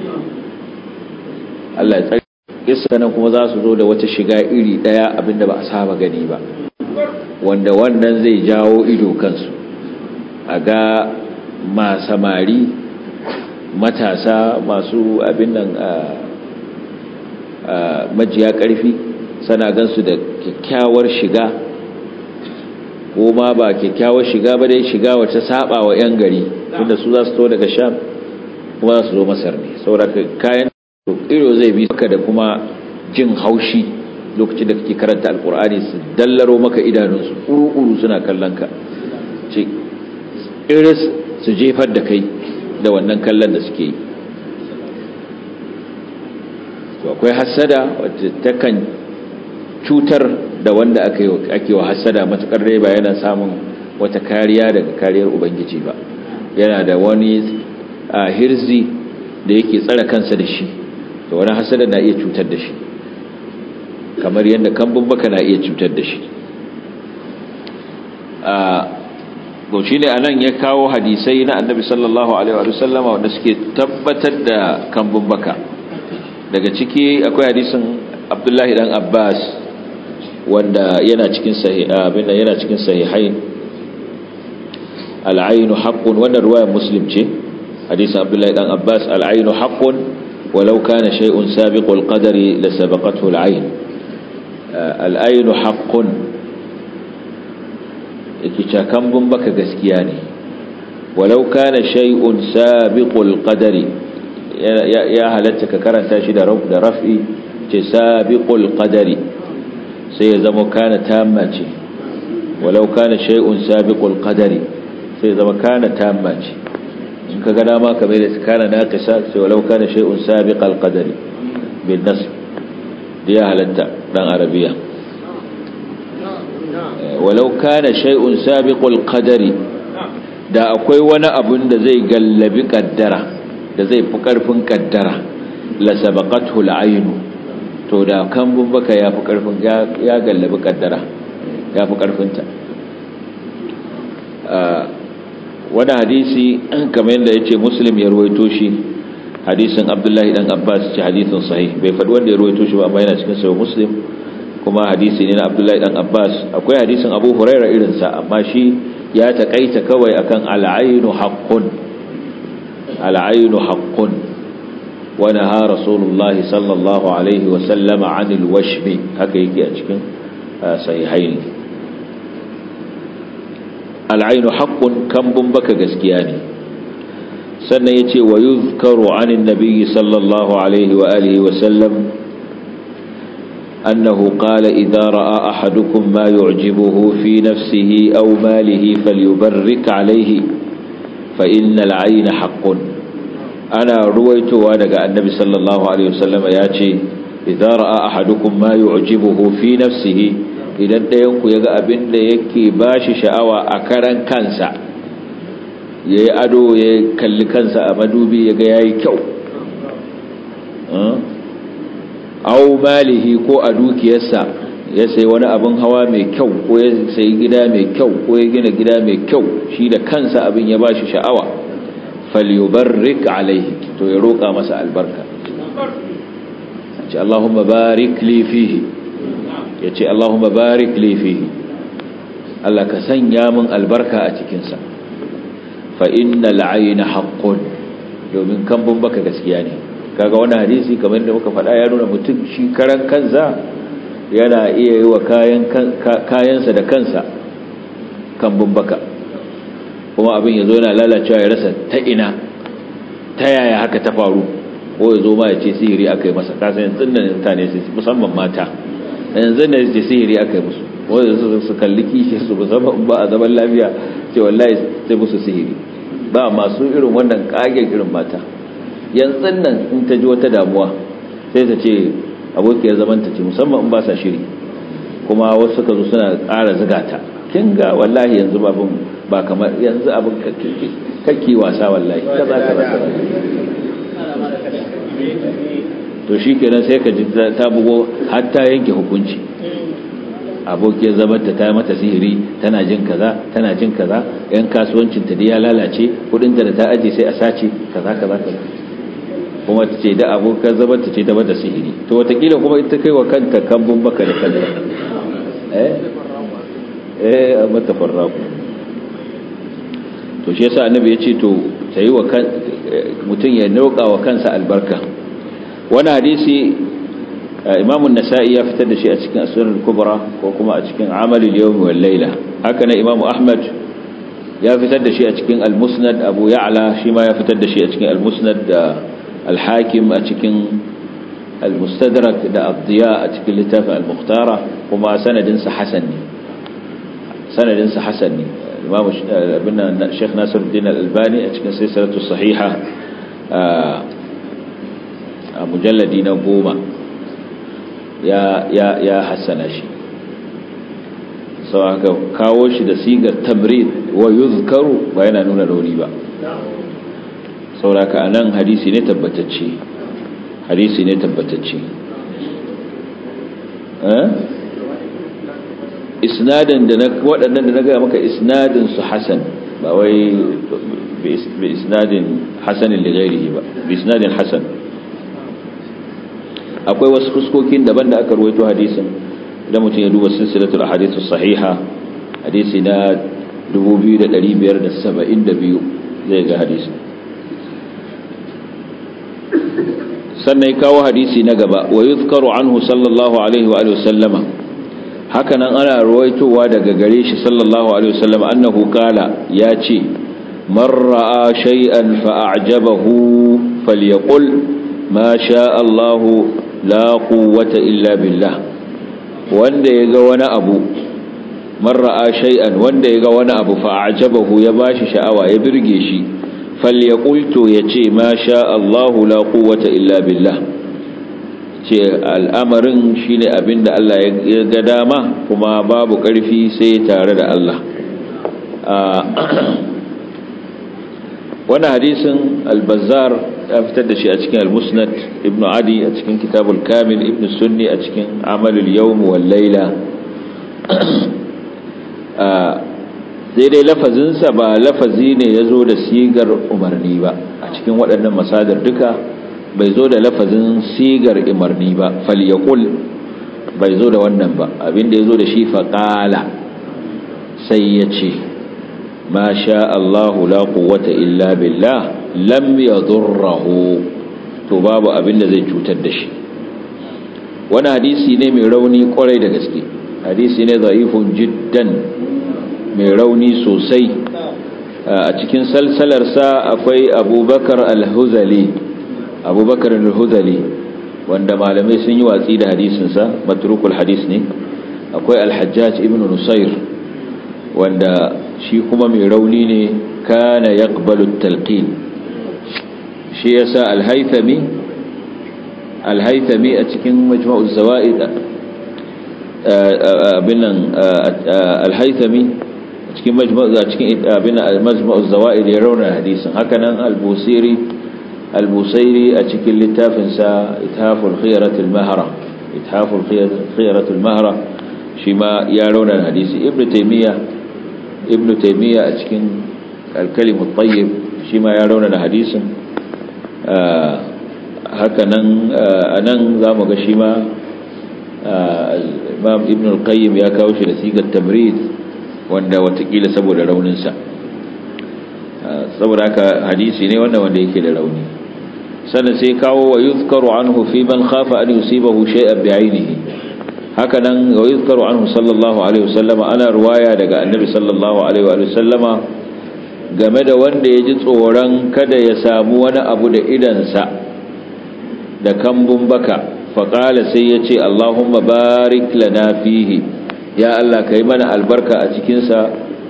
Allah ya tsare kissa nan kuma za su zo da wata shiga iri daya abinda ba a saba gani ba, wanda wannan zai jawo ido kansu. a ga masamari matasa masu abin nan a majiya karfi sana gansu da kyakkyawar shiga, ko ma ba kyakkyawar shiga ba dai shiga wacce saba wa yan gari, tunda su za su to daga Sham kuma za su zo Masar ne. saboda kayan iro zai bi maka da kuma jin haushi lokacin da kake karanta alkur'ani, su dallaro maka idanunsu kuru-kuru suna kallon ka, ce iris su jefar da kai da wannan kallon da suke yi. akwai hassada wacce takan cutar da wanda ake wa hassada matukar dai ba yana samun wata kariya daga kariyar ubangiji ba, yana da wani hirzi da yake tsara kansa da shi, to wani hassada na iya cutar da shi kamar yadda kambun baka na iya cutar da shi. to shine anan ya kawo hadisai na annabi sallallahu alaihi wa sallama wanda suke tabbatar da kambun baka. Daga ciki akwai hadisin Abdullahi dan Abbas wanda yana cikin sahih abin da yana cikin sahihain al-aynu haqqun, wannan riwayar Muslim ce. hadisin Abdullahi dan Abbas, al-aynu haqqun walau kana shay'un sabiqul qadari la sabaqathu al-ayn. al-aynu haqqun yake cewa kambun baka gaskiya ne, walau kana shay'un sabiqul qadari, ya halatta ka karanta shi da raf'i ce sabiqul qadari sai ya zama kana tamma ce, walau kana shay'un sabiqul qadari sai ya zama kana tamma ce. in ka ga dama ka bai da kana naqisa sai walau kana shay'un sabiqal qadari bin nasb da ya halatta dan arabiya. walau kana shay'un sabiqul qadari, da akwai wani abun da zai gallabi kaddara, da zai fi karfin kaddara, la sabaqathu al-ayn, to da kambun baka ya fi karfin ya gallabi kaddara, ya fi karfinta. wani hadisi kamar yadda yace Muslim ya ruwaito shi, hadisin Abdullahi dan Abbas ce hadisin sahih, bai faɗi wanda ya ruwaito shi ba amma yana cikin sahih Muslim, kuma hadisi ne na Abdullahi dan Abbas. Akwai hadisin Abu Huraira irinsa, amma shi ya takaita kawai akan al-aynu haqqun, al-aynu haqqun wa naha Rasulullah sallallahu alaihi wa sallama 'anil washmi, haka yake a cikin sahihain. al-aynu haqqun, kambun baka gaskiya ne. sannan yace wa yuzkaru 'anin nabiy sallallahu alaihi wa alihi wa sallam أنه قال إذا رأى أحدكم ما يعجبه في نفسه أو ماله فليبرك عليه فإن العين حق. أنا رويت وأنا النبي صلى الله عليه وسلم ياتي إذا رأى أحدكم ما يعجبه في نفسه، إذا ينكو يغا أبن يكي باش شعوى أكرا كنسا يأدو يكل كنسا أمدوبي يغا يكو أه؟ au malihi, ko a dukiyarsa ya sai wani abin hawa mai kyau, ko ya sai gida mai kyau, ko ya gina gida mai kyau, shi da kansa abin ya bashi sha'awa, falyubarrik alaihi, to ya roƙa masa albarka, ce Allahumma barik li fihi, ya ce Allahumma barik li fihi, Allah ka sanya min albarka a cikinsa. fa innal ayna haqqun, domin kambun baka gaskiya ne. kaga wani hadisi kamar da muka faɗa ya nuna mutum shi karan kansa yana iya yi wa kayan kayansa da kansa kambun baka, kuma abin ya zo yana lalacewa ya rasa ta ina, ta yaya haka ta faru, ko ya zo ma ya ce sihiri aka yi masa. kasan yanzu nan mutane musamman mata yanzu ne ce sihiri aka yi musu, wanda su kalli kishi su musamman ba a zaman lafiya ce wallahi sai musu sihiri. ba masu irin wannan kagen irin mata, yanzu nan in ta ji wata damuwa sai ta ce abokiyar zamanta ce, musamman in ba sa shiri, kuma wasu suka zo suna ƙara ziga ta, kin ga wallahi yanzu babin ba kamar yanzu abin kakki wasa wallahi kaza kaza kaza. to shi kenan sai ka ji ta bugo har ta yanke hukunci, abokiyar zamanta ta yi mata sihiri, tana jin kaza tana jin kaza, yan kasuwancinta da ya lalace, kudinta da ta aje sai a sace kaza kaza kaza, kuma ta ce da abokan zaman ta ce da mata sihiri. to watakila kuma ita kai wa kanta kambun baka da kanta eh eh a mata farraku. to shi yasa annabi ya ce to sai wa kan mutun ya nauka wa kansa albarka. wani hadisi Imam an-Nasa'i ya fitar da shi a cikin As-Sunan al-Kubra, ko kuma a cikin Amal al-Yawm wal Layla. haka ne Imam Ahmad ya fitar da shi a cikin Al-Musnad, Abu Ya'la shi ma ya fitar da shi a cikin Al-Musnad, da Al-Hakim a cikin Al-Mustadrak, da Ad-Diya a cikin littafin Al-Mukhtara, kuma sanadinsa hasan ne sanadinsa hasan ne Imam ibn Sheikh Nasiruddin Al-Albani a cikin Silsilatu Sahiha a mujalladi na goma ya ya ya hasana shi. sau haka kawo shi da sigar tamrid wa yuzkaru ba yana nuna rauni ba. sauraka anan hadisi ne tabbatacce, hadisi ne tabbatacce. eh isnadin da na waɗannan da na ga maka isnadin su hasan, ba wai bi isnadin hasan li ghairihi ba bi isnadin hasan. akwai wasu fuskokin daban da aka ruwaito hadisin idan mutum ya duba silsilatul ahadithus sahiha hadisi na dubu biyu da ɗari biyar da saba'in da biyu zai ga hadisin. sannan kawo hadisi na gaba wa yuzkaru anhu sallallahu alaihi wa alihi wasallama hakanan ana ruwaitowa daga gare shi sallallahu alaihi wasallama annahu qala yace man ra'a shay'an fa a'jabahu falyaqul ma sha Allah la quwwata illa billah. wanda yaga wani abu man ra'a shay'an wanda yaga wani abu fa a'jabahu ya bashi sha'awa ya birge shi falyaqultu yace ma sha Allah la quwwata illa billah. ce al'amarin shine abinda Allah ya ga dama kuma babu ƙarfi sai tare da Allah. wannan hadisin al-Bazzar ya fitar da shi a cikin al-Musnad, Ibn Adi a cikin Kitabul Kamil, Ibn Sunni a cikin Amalul Yawm wal Layla. daidai lafazinsa ba lafazi ne ya zo da sigar umarni ba a cikin waɗannan masadar duka bai zo da lafazin sigar umarni ba. falyaqul bai zo da wannan ba, abinda ya zo da shi faƙala sai ya ce ma sha Allahu la quwwata illa billah lam yadurruhu, to babu abinda zai cutar da shi. wani hadisi ne mai rauni kwarai da gaske, hadisi ne da'ifun jiddan mai rauni sosai. a cikin salsalarsa akwai abubakar al-huzali abubakar al-huzali wanda malamai sun yi watsi da hadisinsa, matrukul hadis ne. akwai al-hajjaj ibn nusair wanda shi kuma mai rauni ne, kana yaqbalu at-talqin. shi yasa al-haythami al-haythami a cikin majma'uz zawaid abinan al-haythami cikin majma'u cikin abin al-majma'u zawaid ya rauna hadisin. hakanan al-busiri al-busairi a cikin littafin sa ithaful khiyaratul mahra ithaful khiyaratul mahra shi ma ya rauna hadisi. ibnu taymiya ibnu taymiya a cikin al-kalimut tayyib shi ma ya rauna hadisin. hakanan anan zamu ga shi ma Imam Ibn al-Qayyim ya kawo shi da sigar tamrid wanda watakila saboda rauninsa, saboda haka hadisi ne wanda wanda yake da rauni. sannan sai kawo wa yuzkaru anhu fi man khafa an yusibahu shay'an bi'ainihi. haka nan wa yuzkaru anhu sallallahu alaihi wasallama ana ruwaya daga annabi sallallahu alaihi wasallama game da wanda ya ji tsoron kada ya samu wani abu da idansa da kambun baka, faƙala sai ya ce Allahumma barik lana fihi, ya Allah ka yi mana albarka a cikinsa,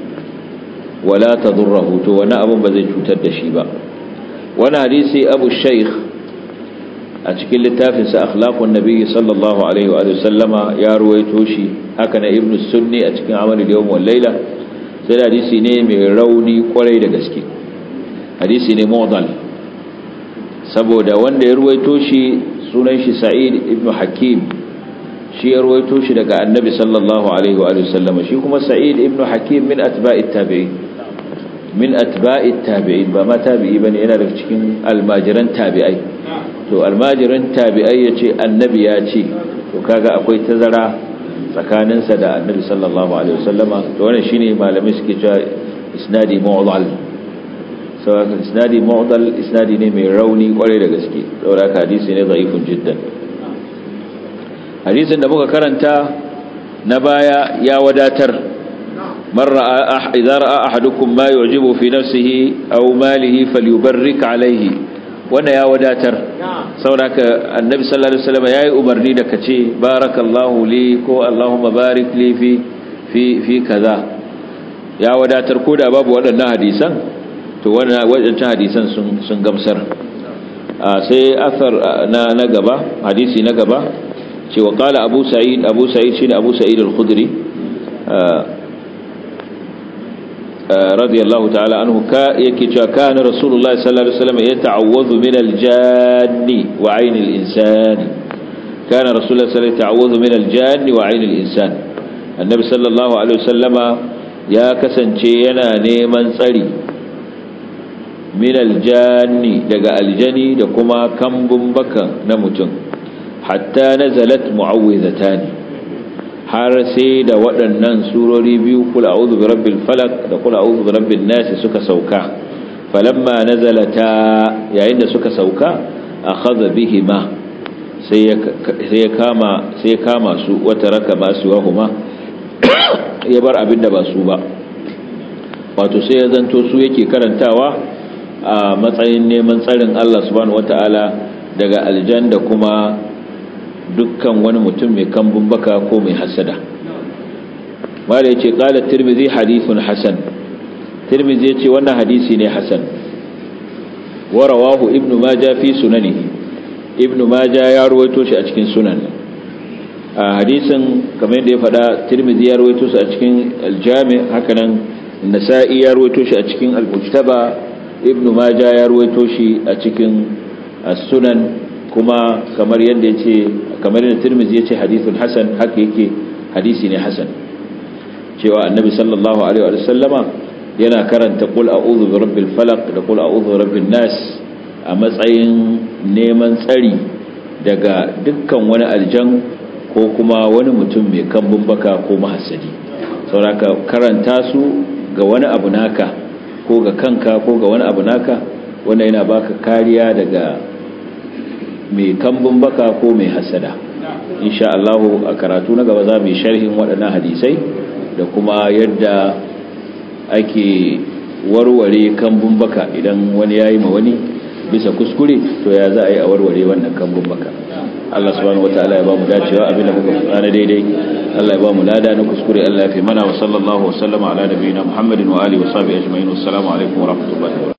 wala ta zurrahu, to wani abin ba zai cutar da shi ba. wani hadisi abu shaikh a cikin littafinsa akhlaqun nabi sallallahu alaihi wa sallama ya ruwaito shi, haka na ibn sunni a cikin amalul yawm wal layla. sai hadisi ne mai rauni kwarai da gaske, hadisi ne mu'dal, saboda wanda ya ruwaito shi sunan shi Sa'id ibn Hakim, shi ya ruwaito shi daga annabi sallallahu alaihi wa sallam. shi kuma Sa'id ibn Hakim min atba'it tabi'in min atba'it tabi'in ba ma tabi'i bane, yana daga cikin almajiran tabi'ai. to almajiran tabi'ai yace annabi ya ce, to kaga akwai tazara tsakaninsa da annabi sallallahu alaihi wa sallama. to wannan shine malamai suke cewa isnadi mu'dal. saboda isnadi mu'dal isnadi ne mai rauni kwarai da gaske, saboda haka hadisi ne dhaifun jiddan. hadisin da muka karanta na baya ya wadatar. man ra'a idza ra'a ahadukum ma yu'jibu fi nafsihi aw malihi falyubarrik alayhi, wanda ya wadatar. saboda haka annabi sallallahu alaihi wasallam yayi umarni da kace barakallahu li ko allahumma barik li fi fi fi kaza, ya wadatar ko da babu waɗannan hadisan. to wannan wadannan hadisan sun sun gamsar. sai athar na na gaba, hadisi na gaba cewa qala abu sa'id abu sa'id shine abu sa'id al-khudri radiyallahu ta'ala anhu ka yake cewa kana rasulullahi sallallahu alaihi wasallam yata'awwadhu min al-janni wa 'ayn al-insan. kana rasulullahi sallallahu alaihi wasallam yata'awwadhu min al-janni wa 'ayn al-insan. annabi sallallahu alaihi wasallama ya kasance yana neman tsari min aljanni daga aljani da kuma kambun baka na mutum hatta nazalat mu'awwidhatani har sai da waɗannan surori biyu kul a'udhu bi rabbil falaq da kul a'udhu bi rabbin nas suka sauka falamma nazalata yayin da suka sauka akhadha bihima sai ya kama sai ya kama su wata raka ba su wahuma ya bar abinda ba su ba wato sai ya zanto su yake karantawa a matsayin neman tsarin Allah subhanahu wataala daga aljan da kuma dukkan wani mutum mai kambun baka ko mai hasada wanda yace qala tirmidhi hadithun hasan tirmidhi yace wannan hadisi ne hasan wa rawahu ibnu majah fi sunanihi ibnu majah ya rawaito shi a cikin sunan a hadisin kamar yadda ya faɗa tirmidhi ya rawaito shi a cikin al-jami' hakanan nasa'i ya rawaito shi a cikin al-mujtaba ibnu majah ya rawaito shi a cikin as-sunan kuma kamar yadda yace kamar yadda tirmidhi yace hadithun hasan haka yake hadisi ne hasan cewa annabi sallallahu alaihi wa sallama yana karanta qul a'udhu bi rabbil falaq da qul a'udhu bi rabbin nas a matsayin neman tsari daga dukkan wani aljan ko kuma wani mutum mai kambun baka ko mahassadi sauraka karanta su ga wani abu naka ko ga kanka ko ga wani abu naka wanda yana baka kariya daga mai kambun baka ko mai hasada insha Allah a karatu na gaba za mu yi sharhin waɗannan hadisai da kuma yadda ake warware kambun baka idan wani yayi ma wani bisa kuskure to ya za a yi a warware wannan kambun baka Allah subhanahu wataala ya ba mu dacewa abinda muka tsana daidai Allah ya ba mu lada na kuskure Allah ya fi mana wa sallallahu wa sallama ala nabiyina Muhammadin wa alihi wa sahbihi ajma'in wassalamu alaikum wa rahmatullahi wa barakatuh